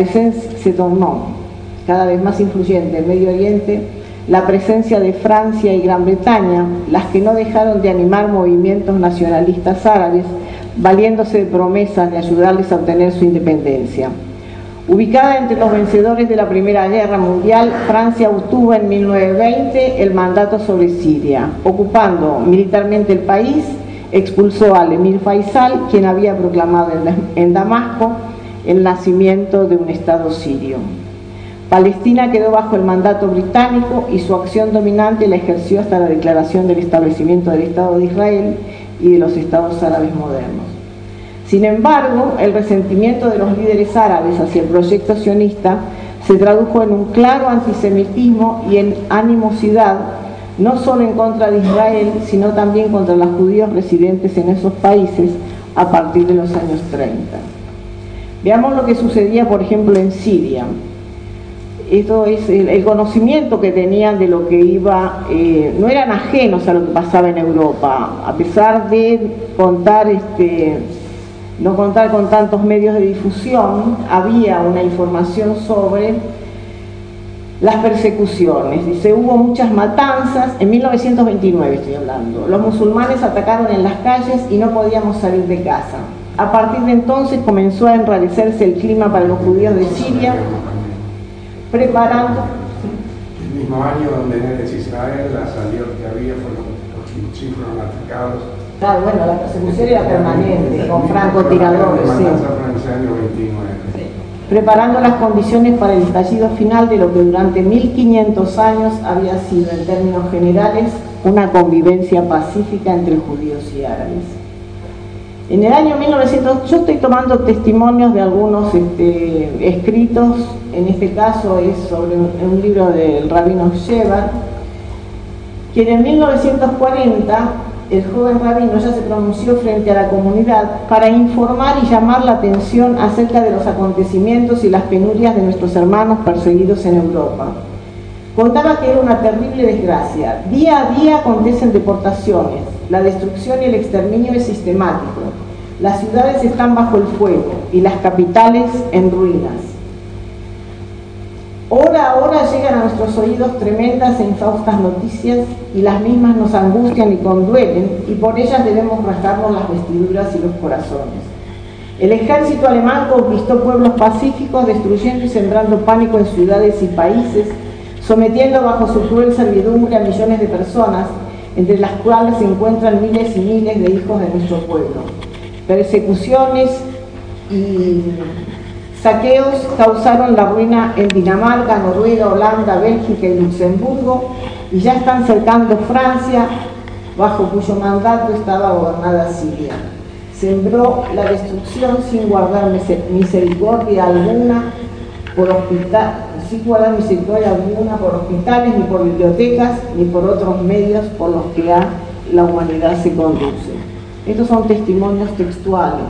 presencia de Francia y Gran Bretaña, las que no dejaron de animar movimientos nacionalistas árabes, valiéndose de promesas de ayudarles a obtener su independencia. Ubicada entre los vencedores de la Primera Guerra Mundial, Francia obtuvo en 1920 el mandato sobre Siria. Ocupando militarmente el país, expulsó al emir Faisal, quien había proclamado en Damasco el nacimiento de un Estado sirio. Palestina quedó bajo el mandato británico y su acción dominante la ejerció hasta la declaración del establecimiento del Estado de Israel y de los Estados árabes modernos. Sin embargo, el resentimiento de los líderes árabes hacia el proyecto sionista se tradujo en un claro antisemitismo y en animosidad, no solo en contra de Israel, sino también contra los judíos residentes en esos países a partir de los años 30. Veamos lo que sucedía, por ejemplo, en Siria. Esto es el conocimiento que tenían de lo que iba, no eran ajenos a lo que pasaba en Europa, a pesar de no contar con tantos medios de difusión, había una información sobre las persecuciones. Dice, hubo muchas matanzas, en 1929 estoy hablando, los musulmanes atacaron en las calles y no podíamos salir de casa. A partir de entonces comenzó a enrarecerse el clima para los judíos de Siria, preparando... El mismo año donde en Eretz Israel las alianzas que había fueron los chinos atacados. Claro, bueno, la persecución era permanente, con francotiradores, sí. Preparando las condiciones para el estallido final de lo que durante 1500 años había sido, en términos generales, una convivencia pacífica entre judíos y árabes. En el año 1900, yo estoy tomando testimonios de algunos escritos, en este caso es sobre un libro del rabino Shebar, que en 1940 el joven rabino ya se pronunció frente a la comunidad para informar y llamar la atención acerca de los acontecimientos y las penurias de nuestros hermanos perseguidos en Europa. Contaba que era una terrible desgracia. Día a día acontecen deportaciones, la destrucción y el exterminio es sistemático. Las ciudades están bajo el fuego y las capitales en ruinas. Hora a hora llegan a nuestros oídos tremendas e infaustas noticias y las mismas nos angustian y conduelen y por ellas debemos rasgarnos las vestiduras y los corazones. El ejército alemán conquistó pueblos pacíficos, destruyendo y sembrando pánico en ciudades y países, sometiendo bajo su cruel servidumbre a millones de personas, entre las cuales se encuentran miles y miles de hijos de nuestro pueblo. Persecuciones y saqueos causaron la ruina en Dinamarca, Noruega, Holanda, Bélgica y Luxemburgo y ya están cercando Francia, bajo cuyo mandato estaba gobernada Siria. Sembró la destrucción sin guardar misericordia alguna por hospitales, ni por bibliotecas, ni por otros medios por los que la humanidad se conduce. Estos son testimonios textuales.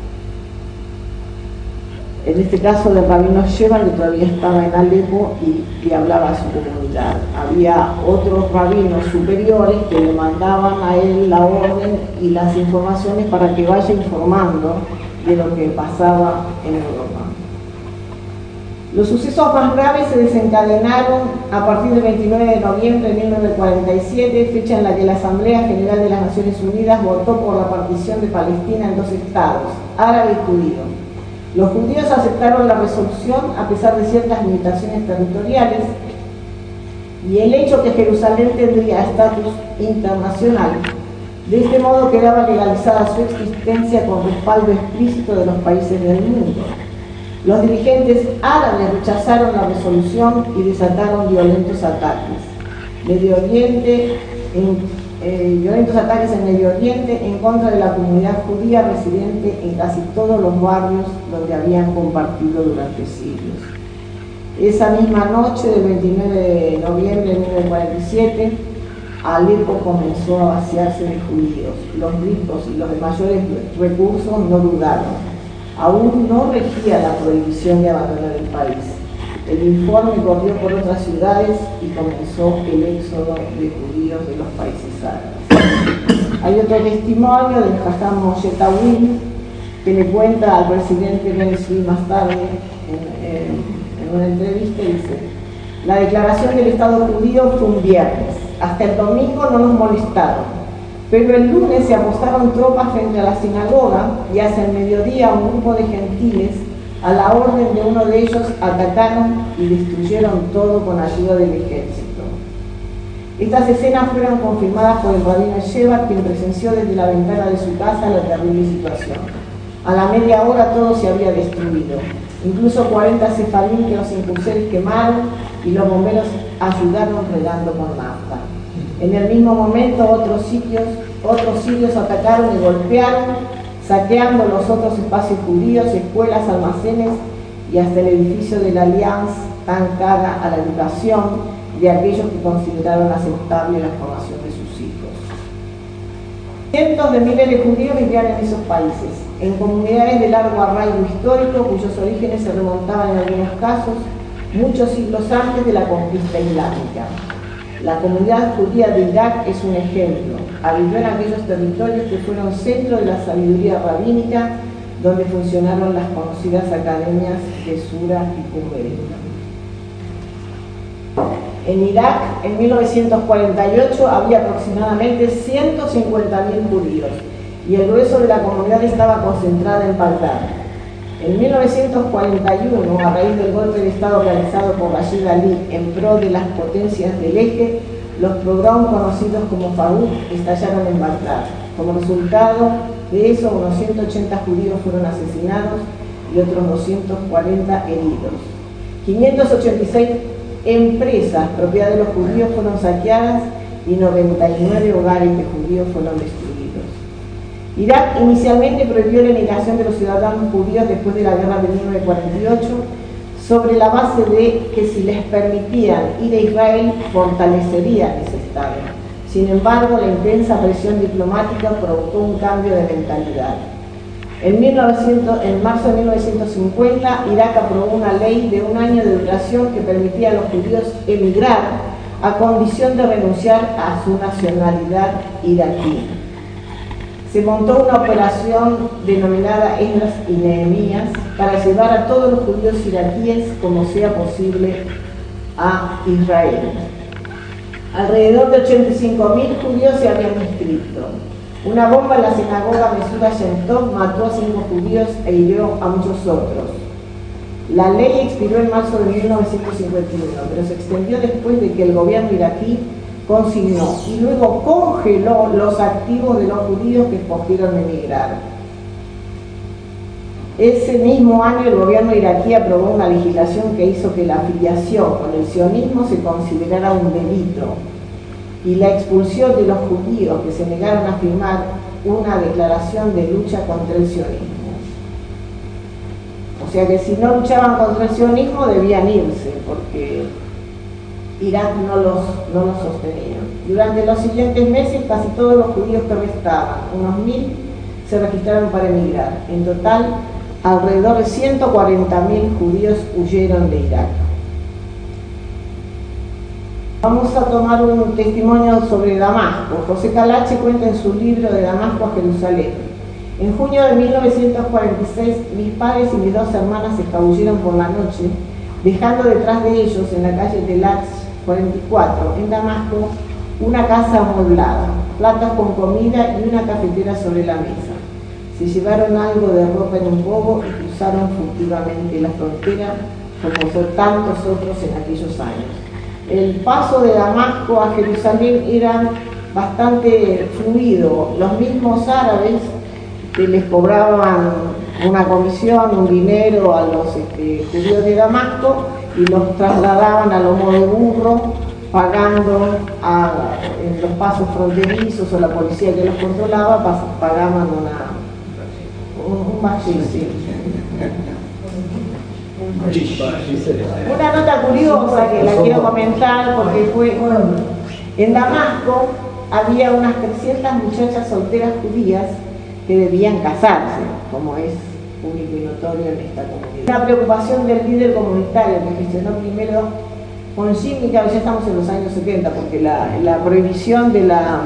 En este caso del rabino Shebar, que todavía estaba en Alepo y que hablaba a su comunidad. Había otros rabinos superiores que le mandaban a él la orden y las informaciones para que vaya informando de lo que pasaba en Europa. Los sucesos más graves se desencadenaron a partir del 29 de noviembre de 1947, fecha en la que la Asamblea General de las Naciones Unidas votó por la partición de Palestina en dos estados, árabe y judío. Los judíos aceptaron la resolución a pesar de ciertas limitaciones territoriales y el hecho que Jerusalén tendría estatus internacional. De este modo quedaba legalizada su existencia con respaldo explícito de los países del mundo. Los dirigentes árabes rechazaron la resolución y desataron violentos ataques. Violentos ataques en Medio Oriente en contra de la comunidad judía residente en casi todos los barrios donde habían compartido durante siglos. Esa misma noche del 29 de noviembre de 1947, Alepo comenzó a vaciarse de judíos. Los ricos y los de mayores recursos no dudaron. Aún no regía la prohibición de abandonar el país. El informe corrió por otras ciudades y comenzó el éxodo de judíos de los países árabes. Hay otro testimonio del Hajam Moshe Tawil que le cuenta al presidente Ben-Zvi más tarde en una entrevista y dice: la declaración del Estado judío fue un viernes, hasta el domingo no nos molestaron. Pero el lunes se apostaron tropas frente a la sinagoga y hacia el mediodía un grupo de gentiles, a la orden de uno de ellos, atacaron y destruyeron todo con ayuda del ejército. Estas escenas fueron confirmadas por el rabino Shebar, quien presenció desde la ventana de su casa la terrible situación. A la media hora todo se había destruido. Incluso 40 cefalín que los impulsores quemaron y los bomberos ayudaron regando con nafta. En el mismo momento otros sirios atacaron y golpearon, saqueando los otros espacios judíos, escuelas, almacenes y hasta el edificio de la Allianz, tan cara a la educación de aquellos que consideraron aceptable la formación de sus hijos. Cientos de miles de judíos vivían en esos países, en comunidades de largo arraigo histórico, cuyos orígenes se remontaban en algunos casos muchos siglos antes de la conquista islámica. La comunidad judía de Irak es un ejemplo. Habitó en aquellos territorios que fueron centro de la sabiduría rabínica, donde funcionaron las conocidas academias de Sura y Qumran. En Irak, en 1948, había aproximadamente 150.000 judíos y el grueso de la comunidad estaba concentrada en Bagdad. En 1941, a raíz del golpe de Estado realizado por Rashid Ali en pro de las potencias del eje, los pogroms conocidos como Faud estallaron en Bagdad. Como resultado de eso, unos 180 judíos fueron asesinados y otros 240 heridos. 586 empresas propiedad de los judíos fueron saqueadas y 99 hogares de judíos fueron destruidos. Irak inicialmente prohibió la emigración de los ciudadanos judíos después de la guerra de 1948 sobre la base de que si les permitían ir a Israel fortalecerían ese Estado. Sin embargo, la intensa presión diplomática provocó un cambio de mentalidad. En marzo de 1950, Irak aprobó una ley de 1 año de duración que permitía a los judíos emigrar a condición de renunciar a su nacionalidad iraquí. Se montó una operación denominada Esdras y Nehemías para llevar a todos los judíos iraquíes, como sea posible, a Israel. Alrededor de 85.000 judíos se habían inscrito. Una bomba en la sinagoga Mesura Shem Tov mató a 5 judíos e hirió a muchos otros. La ley expiró en marzo de 1951, pero se extendió después de que el gobierno iraquí consignó y luego congeló los activos de los judíos que escogieron emigrar. Ese mismo año el gobierno iraquí aprobó una legislación que hizo que la afiliación con el sionismo se considerara un delito y la expulsión de los judíos que se negaron a firmar una declaración de lucha contra el sionismo. O sea que si no luchaban contra el sionismo debían irse, porque Irak no los sostenía. Durante los siguientes meses casi todos los judíos que restaban, unos 1.000, se registraron para emigrar. En total, alrededor de 140.000 judíos huyeron de Irak. Vamos a tomar un testimonio sobre Damasco. José Calache cuenta en su libro De Damasco a Jerusalén. En junio de 1946, mis padres y mis 2 hermanas se escabulleron por la noche, dejando detrás de ellos, en la calle de Lax 44, en Damasco, una casa amueblada, platos con comida y una cafetera sobre la mesa. Se llevaron algo de ropa en un bobo y cruzaron furtivamente la frontera, como son tantos otros en aquellos años. El paso de Damasco a Jerusalén era bastante fluido. Los mismos árabes que les cobraban una comisión, un dinero a los judíos de Damasco y los trasladaban a lomo de burro, pagando en los pasos fronterizos o la policía que los controlaba, pagaban un bachís. Una nota curiosa que la quiero comentar porque fue en Damasco había unas 300 muchachas solteras judías que debían casarse, como es público y notorio en esta comunidad. Una preocupación del líder comunitario que gestionó primero con Jimmy, claro, ya estamos en los años 70, porque la prohibición de la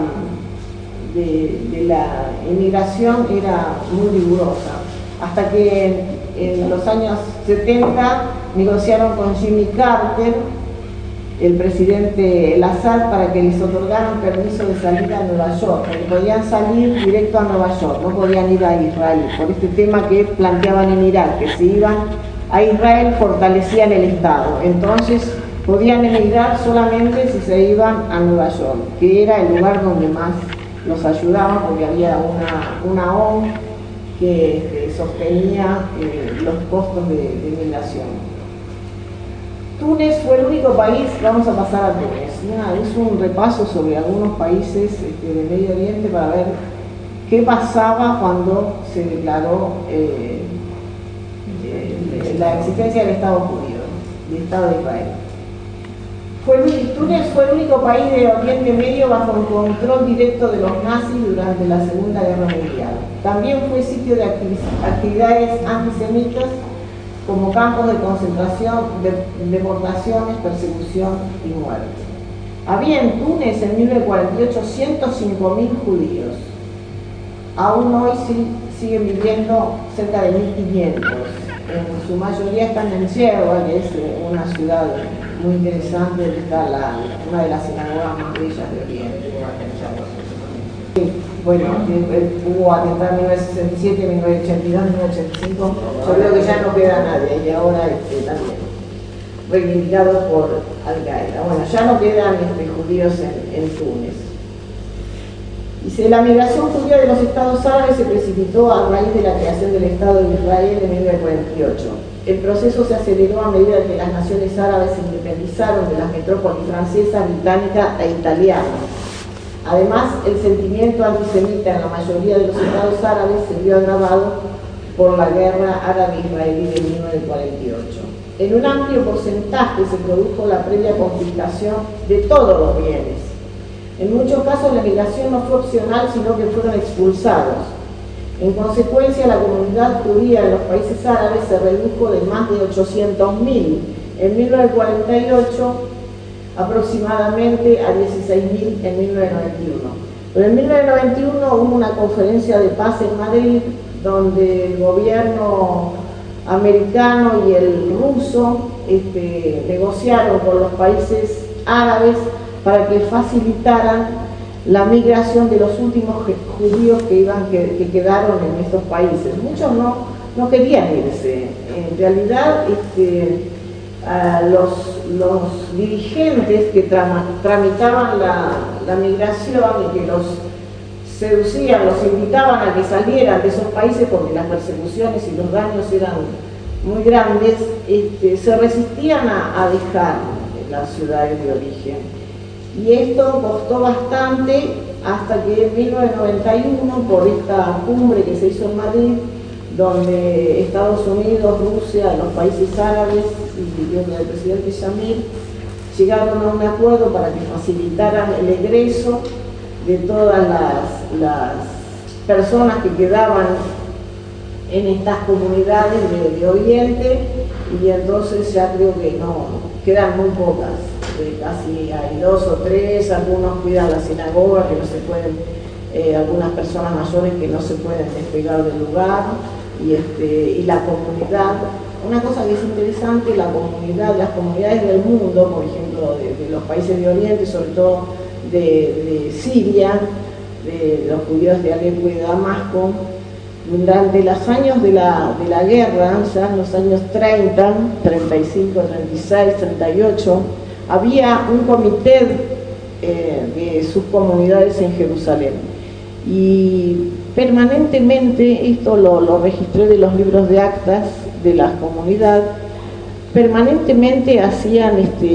emigración era muy rigurosa, hasta que en los años 70 negociaron con Jimmy Carter, el presidente El Assad, para que les otorgaran permiso de salir a Nueva York, porque podían salir directo a Nueva York, no podían ir a Israel, por este tema que planteaban en Irak, que si iban a Israel fortalecían el Estado. Entonces podían emigrar solamente si se iban a Nueva York, que era el lugar donde más los ayudaban, porque había una ONG que sostenía los costos de migración. Túnez fue el único país, vamos a pasar a Túnez, es un repaso sobre algunos países de Medio Oriente para ver qué pasaba cuando se declaró la existencia del Estado judío, del Estado de Israel. Túnez fue el único país de Oriente Medio bajo el control directo de los nazis durante la Segunda Guerra Mundial. También fue sitio de actividades antisemitas como campos de concentración, deportaciones, persecución y muerte. Había en Túnez en 1948 105.000 judíos. Aún hoy siguen viviendo cerca de 1.500. En su mayoría están en Yerba, que es una ciudad muy interesante, donde está una de las sinagogas más bellas de Oriente. Bueno, hubo atentado en 1967, 1982, 1985, yo creo que ya no queda nadie, y ahora también reivindicados por Al-Qaeda. Bueno, ya no quedan judíos en Túnez. Dice, la migración judía de los estados árabes se precipitó a raíz de la creación del Estado de Israel en 1948. El proceso se aceleró a medida que las naciones árabes se independizaron de las metrópolis francesa, británica e italiana. Además, el sentimiento antisemita en la mayoría de los estados árabes se vio agravado por la guerra árabe-israelí de 1948. En un amplio porcentaje se produjo la previa confiscación de todos los bienes. En muchos casos la migración no fue opcional, sino que fueron expulsados. En consecuencia, la comunidad judía en los países árabes se redujo de más de 800.000 en 1948 aproximadamente a 16.000 en 1991. Pero en 1991 hubo una conferencia de paz en Madrid donde el gobierno americano y el ruso negociaron con los países árabes para que facilitaran la migración de los últimos judíos que quedaron en estos países. Muchos no querían irse. En realidad, los dirigentes que tramitaban la migración y que los seducían, los invitaban a que salieran de esos países porque las persecuciones y los daños eran muy grandes, se resistían a dejar las ciudades de origen. Y esto costó bastante hasta que en 1991, por esta cumbre que se hizo en Madrid, donde Estados Unidos, Rusia, los países árabes y el presidente Shamir llegaron a un acuerdo para que facilitaran el egreso de todas las personas que quedaban en estas comunidades de Oriente, y entonces ya creo que no, quedan muy pocas, casi hay 2 o 3, algunos cuidan la sinagoga, que no se pueden, algunas personas mayores que no se pueden despegar del lugar, y la comunidad. Una cosa que es interesante, las comunidades del mundo, por ejemplo, de los países de Oriente, sobre todo de Siria, de los judíos de Alepo y de Damasco, durante los años de la guerra, ya en los años 30, 35, 36, 38, había un comité de sus comunidades en Jerusalén. Y permanentemente, esto lo registré de los libros de actas de la comunidad, permanentemente hacían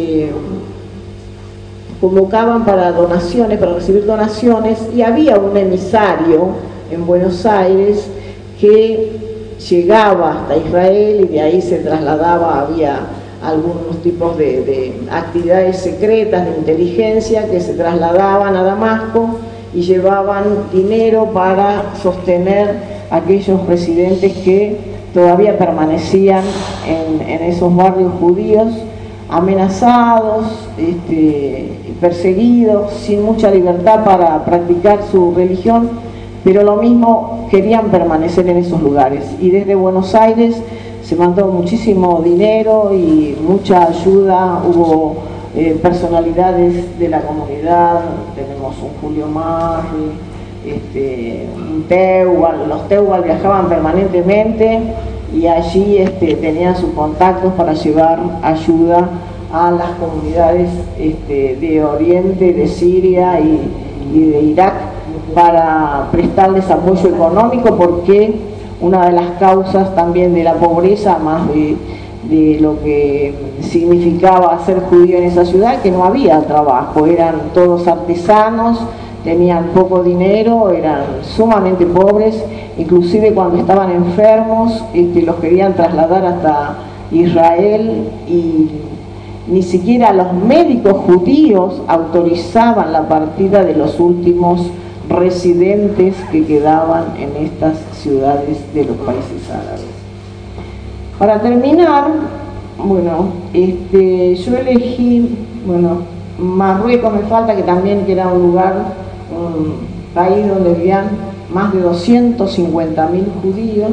convocaban para donaciones, para recibir donaciones, y había un emisario en Buenos Aires que llegaba hasta Israel y de ahí se trasladaba. Había algunos tipos de actividades secretas de inteligencia que se trasladaban a Damasco y llevaban dinero para sostener a aquellos residentes que todavía permanecían en esos barrios judíos, amenazados, perseguidos, sin mucha libertad para practicar su religión, pero lo mismo querían permanecer en esos lugares. Y desde Buenos Aires se mandó muchísimo dinero y mucha ayuda. Hubo personalidades de la comunidad, tenemos un Julio Marri, un Teugal. Los Teugal viajaban permanentemente y allí tenían sus contactos para llevar ayuda a las comunidades de Oriente, de Siria y de Irak, para prestarles apoyo económico, porque una de las causas también de la pobreza, más de lo que significaba ser judío en esa ciudad, que no había trabajo, eran todos artesanos, tenían poco dinero, eran sumamente pobres, inclusive cuando estaban enfermos los querían trasladar hasta Israel y ni siquiera los médicos judíos autorizaban la partida de los últimos residentes que quedaban en estas ciudades de los países árabes. Para terminar, bueno, yo elegí, Marruecos me falta, que también era un lugar, un país donde vivían más de 250.000 judíos,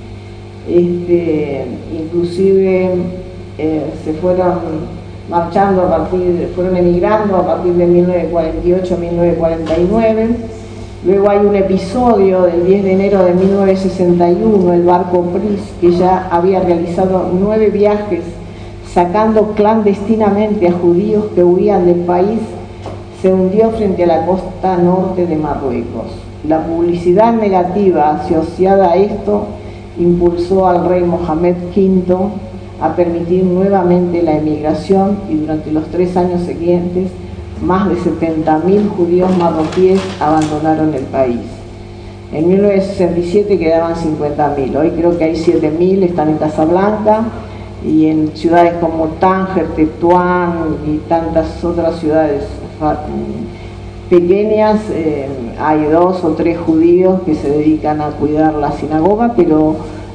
inclusive se fueron marchando fueron emigrando a partir de 1948 a 1949. Luego hay un episodio del 10 de enero de 1961, el barco Pris, que ya había realizado 9 viajes sacando clandestinamente a judíos que huían del país, se hundió frente a la costa norte de Marruecos. La publicidad negativa asociada a esto impulsó al rey Mohamed V a permitir nuevamente la emigración, y durante los 3 años siguientes más de 70.000 judíos marroquíes abandonaron el país. En 1967 quedaban 50.000, hoy creo que hay 7.000, están en Casablanca, y en ciudades como Tánger, Tetuán y tantas otras ciudades pequeñas hay 2 o 3 judíos que se dedican a cuidar la sinagoga, pero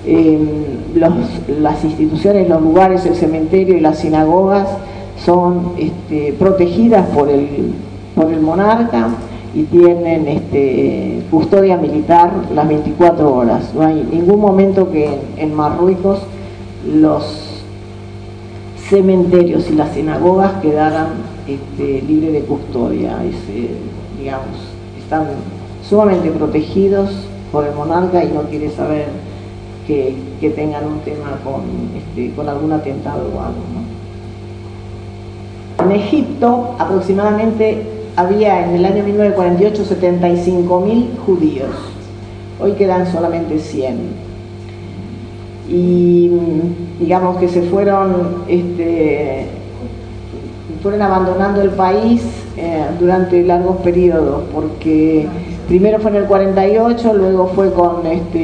las instituciones, los lugares, el cementerio y las sinagogas son protegidas por el monarca y tienen custodia militar las 24 horas. No hay ningún momento que en Marruecos los cementerios y las sinagogas quedaran libres de custodia. Están sumamente protegidos por el monarca y no quiere saber que tengan un tema con algún atentado o algo, ¿no? En Egipto aproximadamente había en el año 1948 75.000 judíos, hoy quedan solamente 100, y digamos que se fueron abandonando el país durante largos periodos, porque primero fue en el 48, luego fue con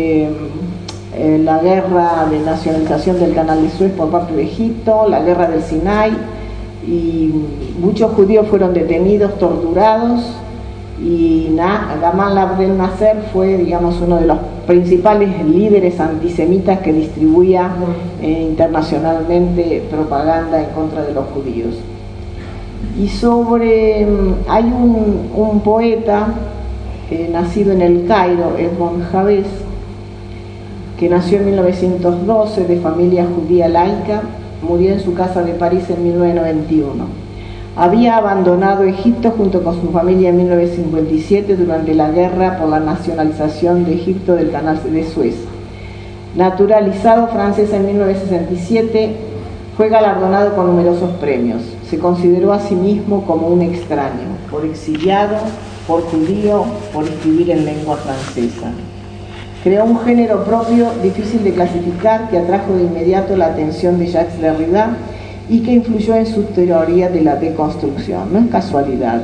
la guerra de nacionalización del Canal de Suez por parte de Egipto, la guerra del Sinai, y muchos judíos fueron detenidos, torturados, y Gamal Abdel Nasser fue, digamos, uno de los principales líderes antisemitas que distribuía internacionalmente propaganda en contra de los judíos. Y hay un poeta nacido en el Cairo, Edmond Javés, que nació en 1912 de familia judía laica, murió en su casa de París en 1991. Había abandonado Egipto junto con su familia en 1957 durante la guerra por la nacionalización de Egipto del Canal de Suez. Naturalizado francés en 1967, fue galardonado con numerosos premios. Se consideró a sí mismo como un extraño, por exiliado, por judío, por escribir en lengua francesa. Creó un género propio difícil de clasificar que atrajo de inmediato la atención de Jacques Derrida y que influyó en su teoría de la deconstrucción. No es casualidad,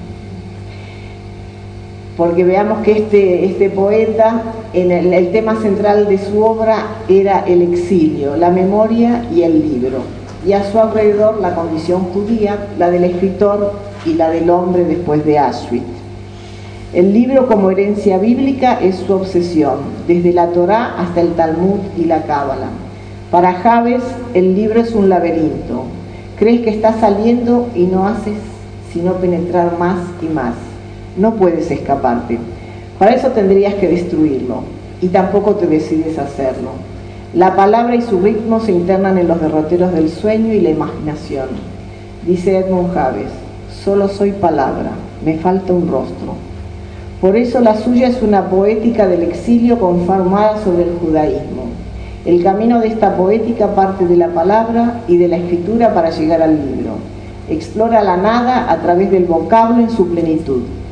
porque veamos que este poeta, el tema central de su obra era el exilio, la memoria y el libro, y a su alrededor la condición judía, la del escritor y la del hombre después de Auschwitz. El libro como herencia bíblica es su obsesión, desde la Torá hasta el Talmud y la Cábala. Para Javés, el libro es un laberinto. Crees que estás saliendo y no haces sino penetrar más y más. No puedes escaparte. Para eso tendrías que destruirlo, y tampoco te decides hacerlo. La palabra y su ritmo se internan en los derroteros del sueño y la imaginación. Dice Edmond Javés: solo soy palabra, me falta un rostro. Por eso la suya es una poética del exilio conformada sobre el judaísmo. El camino de esta poética parte de la palabra y de la escritura para llegar al libro. Explora la nada a través del vocablo en su plenitud.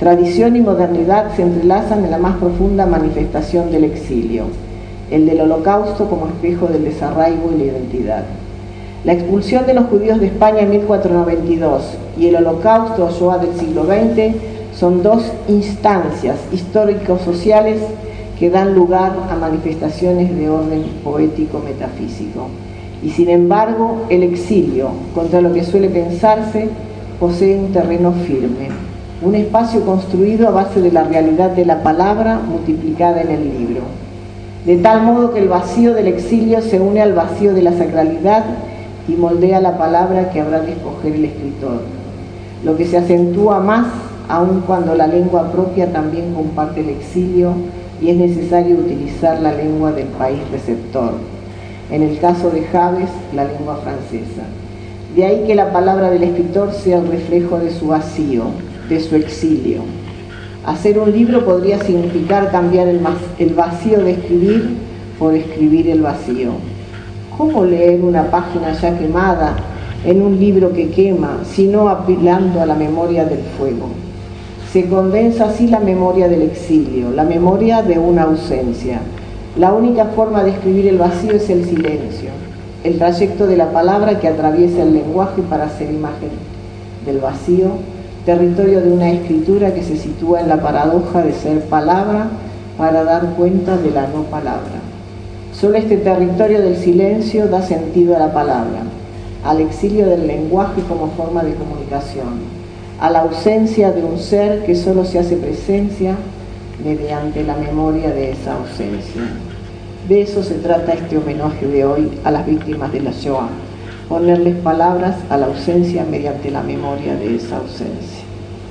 Tradición y modernidad se entrelazan en la más profunda manifestación del exilio, el del Holocausto como espejo del desarraigo y la identidad. La expulsión de los judíos de España en 1492 y el Holocausto o Shoah del siglo XX son dos instancias histórico-sociales que dan lugar a manifestaciones de orden poético-metafísico. Y sin embargo, el exilio, contra lo que suele pensarse, posee un terreno firme, un espacio construido a base de la realidad de la palabra multiplicada en el libro. De tal modo que el vacío del exilio se une al vacío de la sacralidad y moldea la palabra que habrá de escoger el escritor, lo que se acentúa más aun cuando la lengua propia también comparte el exilio y es necesario utilizar la lengua del país receptor. En el caso de Javes, la lengua francesa. De ahí que la palabra del escritor sea el reflejo de su vacío, de su exilio. Hacer un libro podría significar cambiar el vacío de escribir por escribir el vacío. ¿Cómo leer una página ya quemada en un libro que quema, sino apelando a la memoria del fuego? Se condensa así la memoria del exilio, la memoria de una ausencia. La única forma de escribir el vacío es el silencio, el trayecto de la palabra que atraviesa el lenguaje para hacer imagen del vacío, territorio de una escritura que se sitúa en la paradoja de ser palabra para dar cuenta de la no palabra. Solo este territorio del silencio da sentido a la palabra, al exilio del lenguaje como forma de comunicación, a la ausencia de un ser que solo se hace presencia mediante la memoria de esa ausencia. De eso se trata este homenaje de hoy a las víctimas de la Shoah, ponerles palabras a la ausencia mediante la memoria de esa ausencia.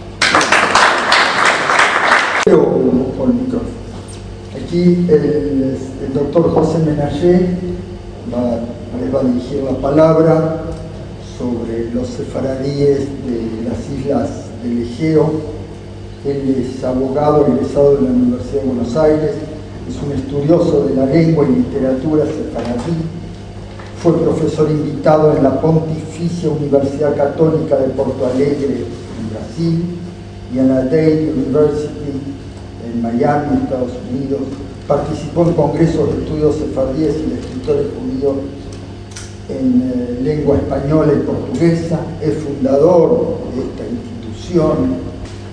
Aquí el doctor José Menagé les va a dirigir la palabra sobre los sefaradíes de las islas del Egeo. Él es abogado egresado de la Universidad de Buenos Aires, es un estudioso de la lengua y literatura sefaradí, fue profesor invitado en la Pontificia Universidad Católica de Porto Alegre, en Brasil, y en la Yale University, en Miami, Estados Unidos. Participó en congresos de estudios sefardíes y de escritores judíos en lengua española y portuguesa, es fundador de esta institución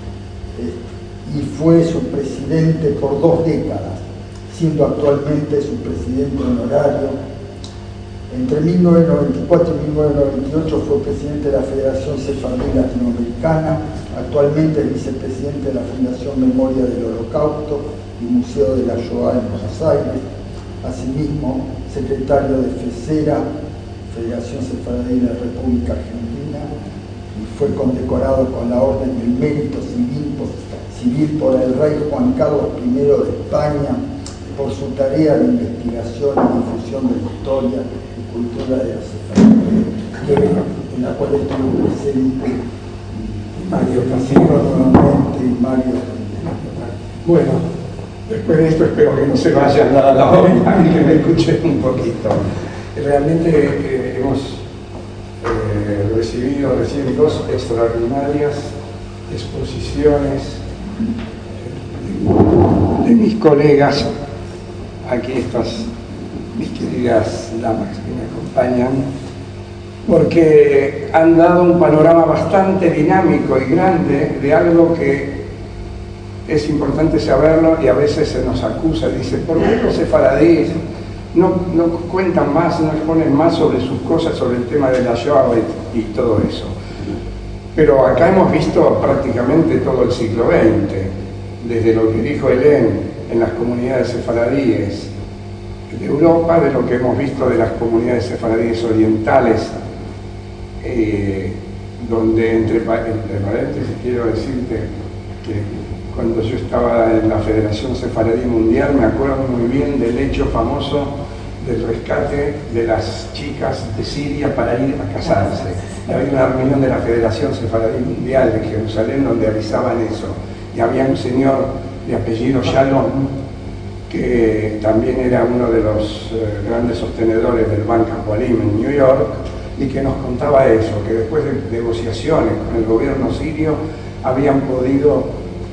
y fue su presidente por 2 décadas, siendo actualmente su presidente honorario. Entre 1994 y 1998 fue presidente de la Federación Sefardí Latinoamericana, actualmente es vicepresidente de la Fundación Memoria del Holocausto y Museo de la Shoah en Buenos Aires, asimismo secretario de FESERA, Federación Sefardí de la República Argentina, y fue condecorado con la Orden del Mérito Civil por el rey Juan Carlos I de España por su tarea de investigación y difusión de la historia y cultura de los sefardíes, en la cual estuvo presente Mario Casino nuevamente y Mario. Bueno, después de esto espero que no se vayan a la hora y que me escuchen un poquito. Realmente hemos recibido recién 2 extraordinarias exposiciones de mis colegas, aquí estas mis queridas damas que me acompañan, porque han dado un panorama bastante dinámico y grande de algo que es importante saberlo y a veces se nos acusa, dice, ¿por qué los sefaradíes no cuentan más, no exponen más sobre sus cosas, sobre el tema de la Shoah y todo eso? Pero acá hemos visto prácticamente todo el siglo XX, desde lo que dijo Hélène en las comunidades sefaradíes de Europa, de lo que hemos visto de las comunidades sefaradíes orientales, donde entre paréntesis quiero decirte que cuando yo estaba en la Federación Sefaradí Mundial me acuerdo muy bien del hecho famoso del rescate de las chicas de Siria para ir a casarse. Había una reunión de la Federación Sefaradí Mundial de Jerusalén donde avisaban eso, y había un señor de apellido Shalom que también era uno de los grandes sostenedores del Bank Hapoalim en New York, y que nos contaba eso, que después de negociaciones con el gobierno sirio habían podido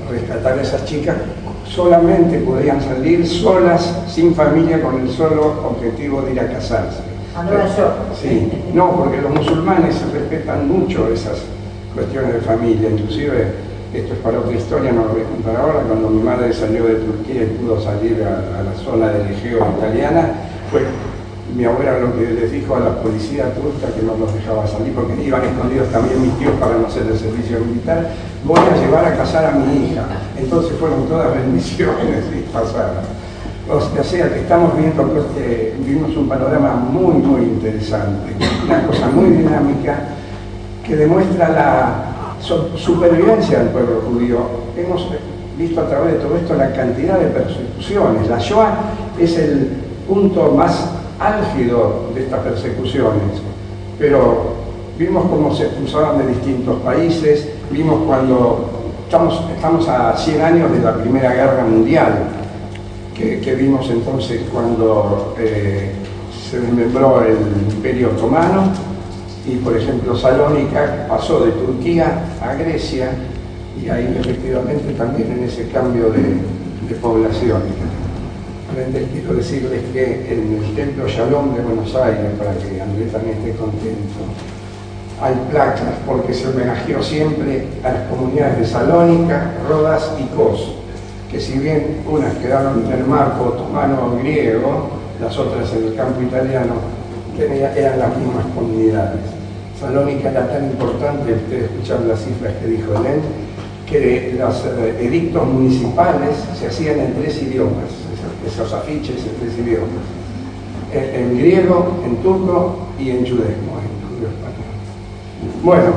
rescatar a esas chicas, solamente podían salir solas, sin familia, con el solo objetivo de ir a casarse. A Nueva York. Sí, no, porque los musulmanes respetan mucho esas cuestiones de familia, inclusive, esto es para otra historia, no lo voy a contar ahora, cuando mi madre salió de Turquía y pudo salir a la zona del Egeo italiana, pues mi abuela lo que les dijo a la policía turca que no los dejaba salir porque iban escondidos también mis tíos para no hacer el servicio militar, voy a llevar a casar a mi hija. Entonces fueron todas bendiciones y pasaron. O sea que estamos viendo, vimos un panorama muy, muy interesante, una cosa muy dinámica que demuestra la supervivencia del pueblo judío. Hemos visto a través de todo esto la cantidad de persecuciones. La Shoah es el punto más álgido de estas persecuciones, pero vimos cómo se expulsaban de distintos países, vimos cuando estamos a 100 años de la Primera Guerra Mundial, que vimos entonces cuando se desmembró el Imperio Otomano y por ejemplo Salónica pasó de Turquía a Grecia y ahí efectivamente también en ese cambio de población. Quiero decirles que en el Templo Shalom de Buenos Aires, para que Andrés también esté contento, hay placas porque se homenajeó siempre a las comunidades de Salónica, Rodas y Kos, que si bien unas quedaron en el marco otomano o griego, las otras en el campo italiano, eran las mismas comunidades. Salónica era tan importante, ustedes escucharon las cifras que dijo Helen, que los edictos municipales se hacían en 3 idiomas, esos afiches en 3 idiomas, en griego, en turco y en judeo español. Bueno,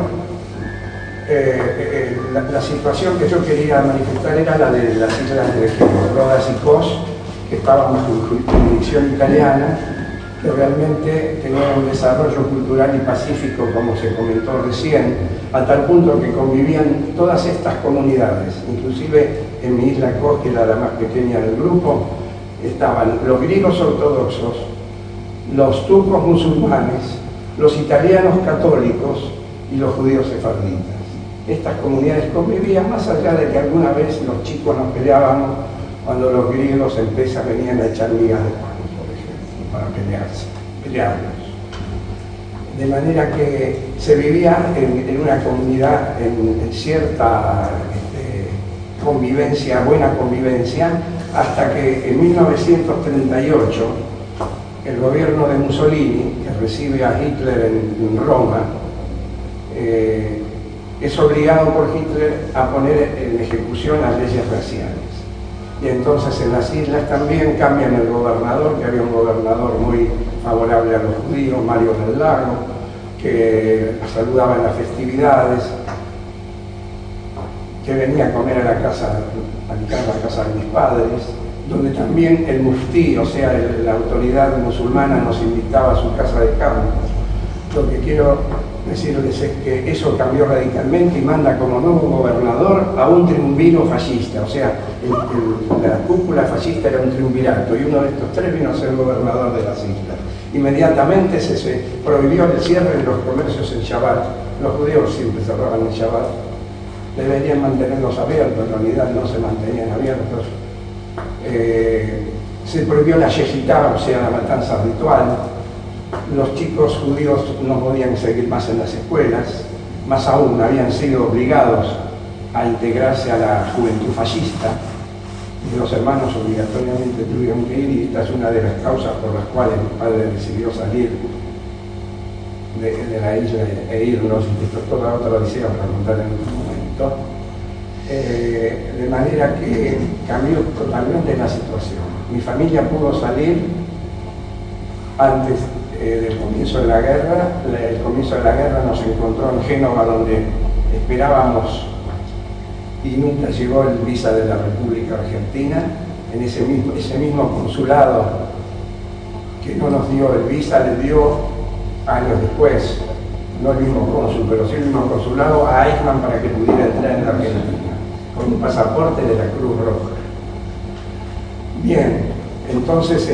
la situación que yo quería manifestar era la de las islas de Rodas y Kos, que estaban bajo jurisdicción italiana, que realmente tenían un desarrollo cultural y pacífico, como se comentó recién, a tal punto que convivían todas estas comunidades. Inclusive en mi isla Kos, que era la más pequeña del grupo, estaban los griegos ortodoxos, los turcos musulmanes, los italianos católicos y los judíos sefarditas. Estas comunidades convivían, más allá de que alguna vez los chicos nos peleábamos cuando los griegos venían a echar migas de pan, por ejemplo, para pelearlos. De manera que se vivía en una comunidad en cierta convivencia, buena convivencia, hasta que en 1938 el gobierno de Mussolini, que recibe a Hitler en Roma, es obligado por Hitler a poner en ejecución las leyes raciales. Y entonces en las islas también cambian el gobernador, que había un gobernador muy favorable a los judíos, Mario del Lago, que saludaba en las festividades, que venía a comer a la casa de mis padres, donde también el muftí, o sea, la autoridad musulmana, nos invitaba a su casa de campo. Lo que quiero decirles es que eso cambió radicalmente y manda como nuevo gobernador a un triunviro fascista, o sea, la cúpula fascista era un triunvirato y uno de estos 3 vino a ser gobernador de las islas. Inmediatamente se prohibió el cierre de los comercios en Shabbat. Los judíos siempre cerraban en Shabbat, deberían mantenerlos abiertos, en realidad no se mantenían abiertos. Se prohibió la yejitá, o sea, la matanza ritual. Los chicos judíos no podían seguir más en las escuelas, más aún habían sido obligados a integrarse a la juventud fascista y los hermanos obligatoriamente tuvieron que ir, y esta es una de las causas por las cuales mi padre decidió salir de la isla e irnos, y esto es toda otra odisea para contar en otro momento. De manera que cambió totalmente la situación. Mi familia pudo salir antes del comienzo de la guerra. El comienzo de la guerra nos encontró en Génova, donde esperábamos y nunca llegó el visa de la República Argentina. En ese mismo consulado que no nos dio el visa, le dio años después, no el mismo cónsul, pero sí el mismo consulado, a Eichmann para que pudiera entrar en la Argentina, con un pasaporte de la Cruz Roja. Bien, entonces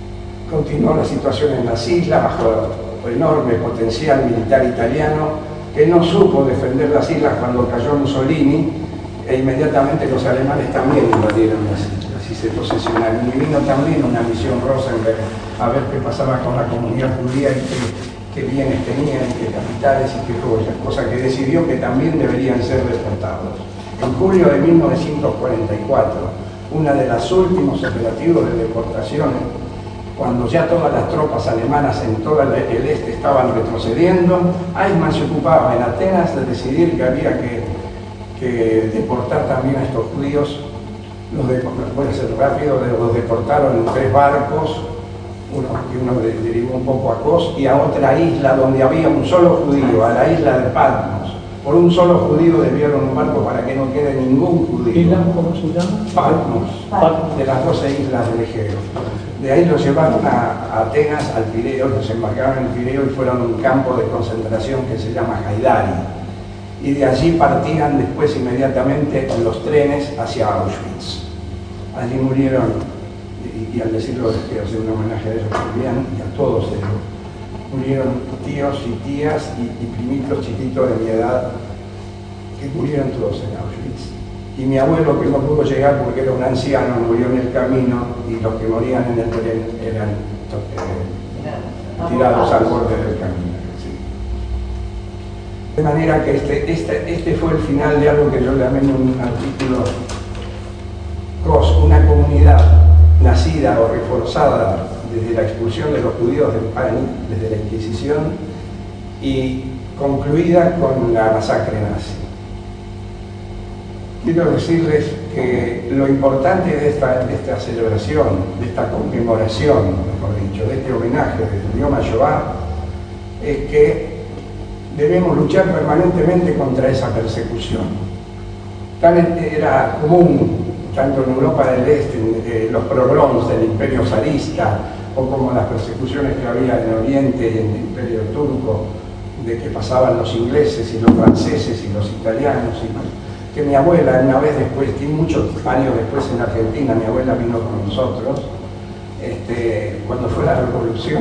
continuó la situación en las islas bajo enorme potencial militar italiano, que no supo defender las islas cuando cayó Mussolini, e inmediatamente los alemanes también invadieron las islas y se posesionaron. Y vino también una misión Rosenberg a ver qué pasaba con la comunidad judía y qué bienes tenían, qué capitales y qué joyas, cosa que decidió que también deberían ser deportados. En julio de 1944, una de las últimos operativos de deportaciones, cuando ya todas las tropas alemanas en todo el este estaban retrocediendo, Eichmann se ocupaba en Atenas de decidir que había que deportar también a estos judíos. Voy a ser rápido, los deportaron en 3 barcos, uno derivó un poco a Kos y a otra isla donde había un solo judío, a la isla de Patmos. Por un solo judío desviaron un barco para que no quede ningún judío. ¿Cómo se llama? Patmos, de las 12 islas del Egeo. De ahí los llevaron a Atenas, al Pireo, los embarcaron en el Pireo y fueron a un campo de concentración que se llama Haidari. Y de allí partían después inmediatamente los trenes hacia Auschwitz. Allí murieron, y al decirlo quiero hacer un homenaje a ellos también, y a todos ellos, murieron tíos y tías y primitos chiquitos de mi edad, que murieron todos en Auschwitz. Y mi abuelo, que no pudo llegar porque era un anciano, murió en el camino, y los que morían en el tren eran tirados al borde del camino. De manera que este fue el final de algo que yo llamé en un artículo Kos, una comunidad nacida o reforzada desde la expulsión de los judíos del país, desde la Inquisición, y concluida con la masacre nazi. Quiero decirles que lo importante de esta celebración, de esta conmemoración, mejor dicho, de este homenaje del Yom HaShoah, es que debemos luchar permanentemente contra esa persecución. Era común, tanto en Europa del Este, los pogroms del Imperio zarista, o como las persecuciones que había en Oriente y en el Imperio turco, de que pasaban los ingleses y los franceses y los italianos, que mi abuela una vez después, que muchos años después en Argentina, mi abuela vino con nosotros, cuando fue la revolución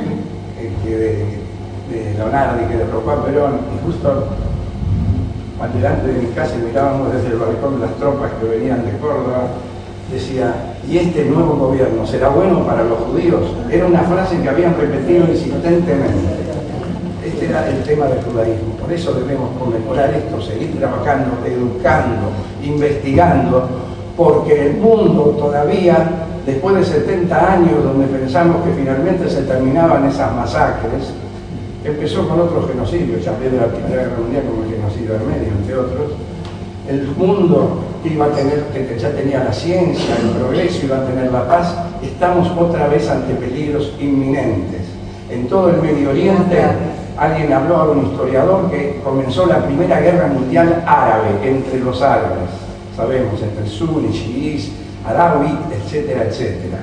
de Leonardo, que derrocó a Perón, y justo delante de mi casa mirábamos desde el balcón las tropas que venían de Córdoba, decía, ¿y este nuevo gobierno será bueno para los judíos? Era una frase que habían repetido insistentemente. Este era el tema del judaísmo. Por eso debemos conmemorar esto, seguir trabajando, educando, investigando, porque el mundo todavía, después de 70 años donde pensamos que finalmente se terminaban esas masacres, empezó con otros genocidios, ya desde la Primera Guerra Mundial como el genocidio armenio, entre otros. El mundo iba a tener, que ya tenía la ciencia, el progreso, iba a tener la paz. Estamos otra vez ante peligros inminentes. En todo el Medio Oriente, alguien habló a un historiador que comenzó la Primera Guerra Mundial árabe, entre los árabes. Sabemos, entre suníes, chiíes, alawí, etcétera, etcétera.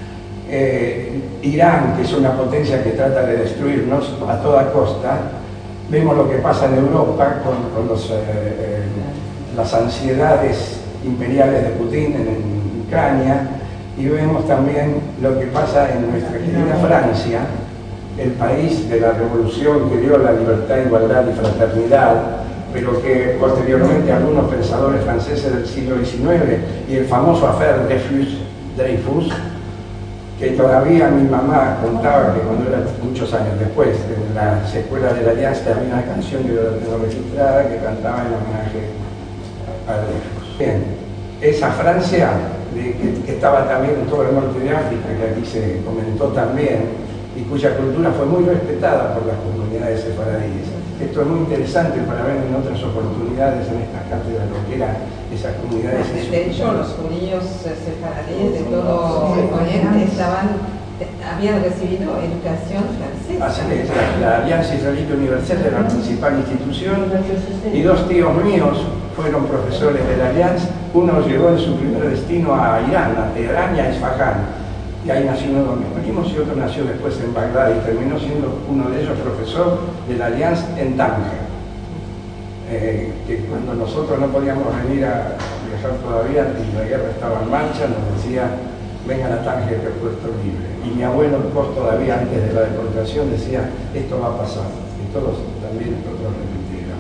Irán, que es una potencia que trata de destruirnos a toda costa. Vemos lo que pasa en Europa con las ansiedades imperiales de Putin en Ucrania, y vemos también lo que pasa en nuestra querida Francia, el país de la revolución que dio la libertad, igualdad y fraternidad, pero que posteriormente algunos pensadores franceses del siglo XIX y el famoso affaire Dreyfus, que todavía mi mamá contaba que cuando era muchos años después, en la secuela de la Alianza, había una canción que yo la tengo registrada que cantaba en homenaje a Dreyfus. Bien, esa Francia, que estaba también en todo el norte de África, que aquí se comentó también, y cuya cultura fue muy respetada por las comunidades sefaradíes. Esto es muy interesante para ver en otras oportunidades en estas cátedras lo que eran esas comunidades. De hecho, los judíos sefaradíes de todo el Oriente habían recibido educación francesa. Así es, la Alianza Israelita Universal era la principal institución, y 2 tíos míos fueron profesores de la Alianza. Uno llegó en su primer destino a Irán, a Teherán y a Isfahán. Y ahí nació uno de mis primos y otro nació después en Bagdad y terminó siendo uno de ellos profesor de la Alianza en Tánger. Que cuando nosotros no podíamos venir a viajar todavía y la guerra estaba en marcha, nos decía, vengan a Tánger que el puesto libre. Y mi abuelo Kos todavía antes de la deportación decía, esto va a pasar. Y todos también nosotros repitieron.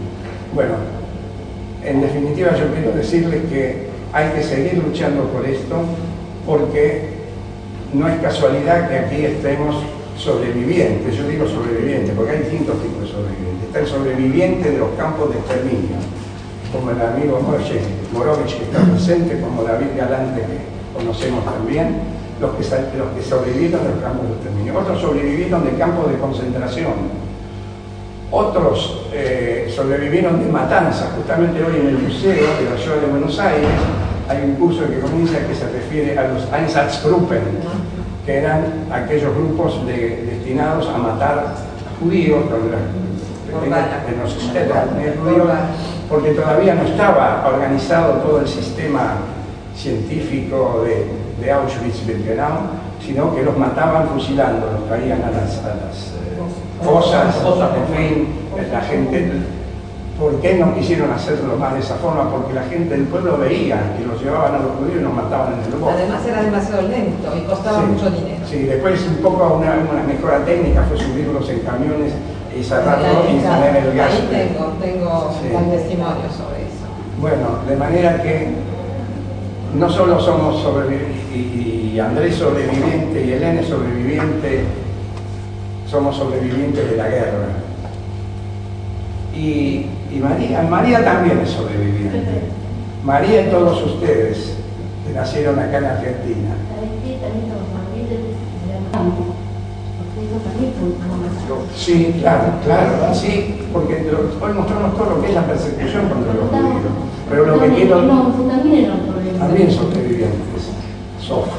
Bueno, en definitiva yo quiero decirles que hay que seguir luchando por esto, porque no es casualidad que aquí estemos sobrevivientes. Yo digo sobrevivientes porque hay distintos tipos de sobrevivientes. Está el sobreviviente de los campos de exterminio, como el amigo Morovich que está presente, como David Galante que conocemos también, los que sobrevivieron de los campos de exterminio. Otros sobrevivieron de campos de concentración, otros sobrevivieron de matanzas. Justamente hoy en el Museo de la Ciudad de Buenos Aires hay un curso que comienza que se refiere a los Einsatzgruppen, que eran aquellos grupos destinados a matar judíos, porque todavía no estaba organizado todo el sistema científico de Auschwitz-Birkenau, sino que los mataban fusilando, los traían a las fosas, en fin, la gente. ¿Por qué no quisieron hacerlo más de esa forma? Porque la gente del pueblo veía que los llevaban a los judíos y los mataban en el bosque. Además era demasiado lento y costaba mucho dinero. Sí, después un poco una mejora técnica fue subirlos en camiones y cerrarlos y poner el gas. Ahí tengo un testimonio sobre eso. Bueno, de manera que no solo somos sobrevivientes, y Andrés sobreviviente y Elena sobreviviente, somos sobrevivientes de la guerra. Y María también es sobreviviente. María y todos ustedes que nacieron acá en Argentina. Sí, claro, sí, porque hoy mostramos todo lo que es la persecución contra los judíos. Pero lo que quiero... También sobrevivientes. Sof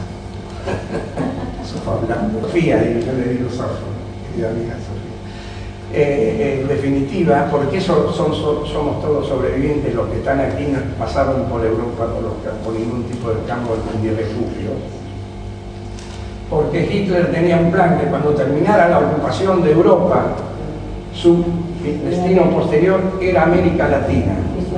hablando. Sofía, yo le digo Sof, querida amiga Sofía. En definitiva, porque somos todos sobrevivientes, los que están aquí no pasaron por Europa por ningún tipo de campo ni refugio. Porque Hitler tenía un plan que cuando terminara la ocupación de Europa, su destino posterior era América Latina.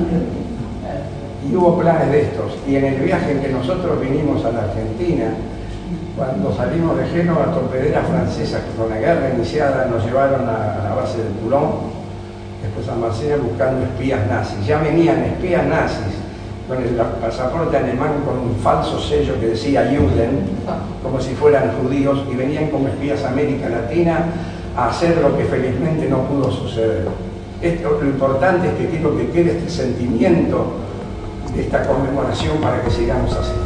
Y hubo planes de estos. Y en el viaje en que nosotros vinimos a la Argentina, cuando salimos de Génova, torpederas francesas con la guerra iniciada nos llevaron a la base de Toulon, después a Marsella buscando espías nazis. Ya venían espías nazis con el pasaporte alemán con un falso sello que decía Juden, como si fueran judíos, y venían como espías a América Latina a hacer lo que felizmente no pudo suceder. Lo importante es que quiero que quede este sentimiento de esta conmemoración para que sigamos así.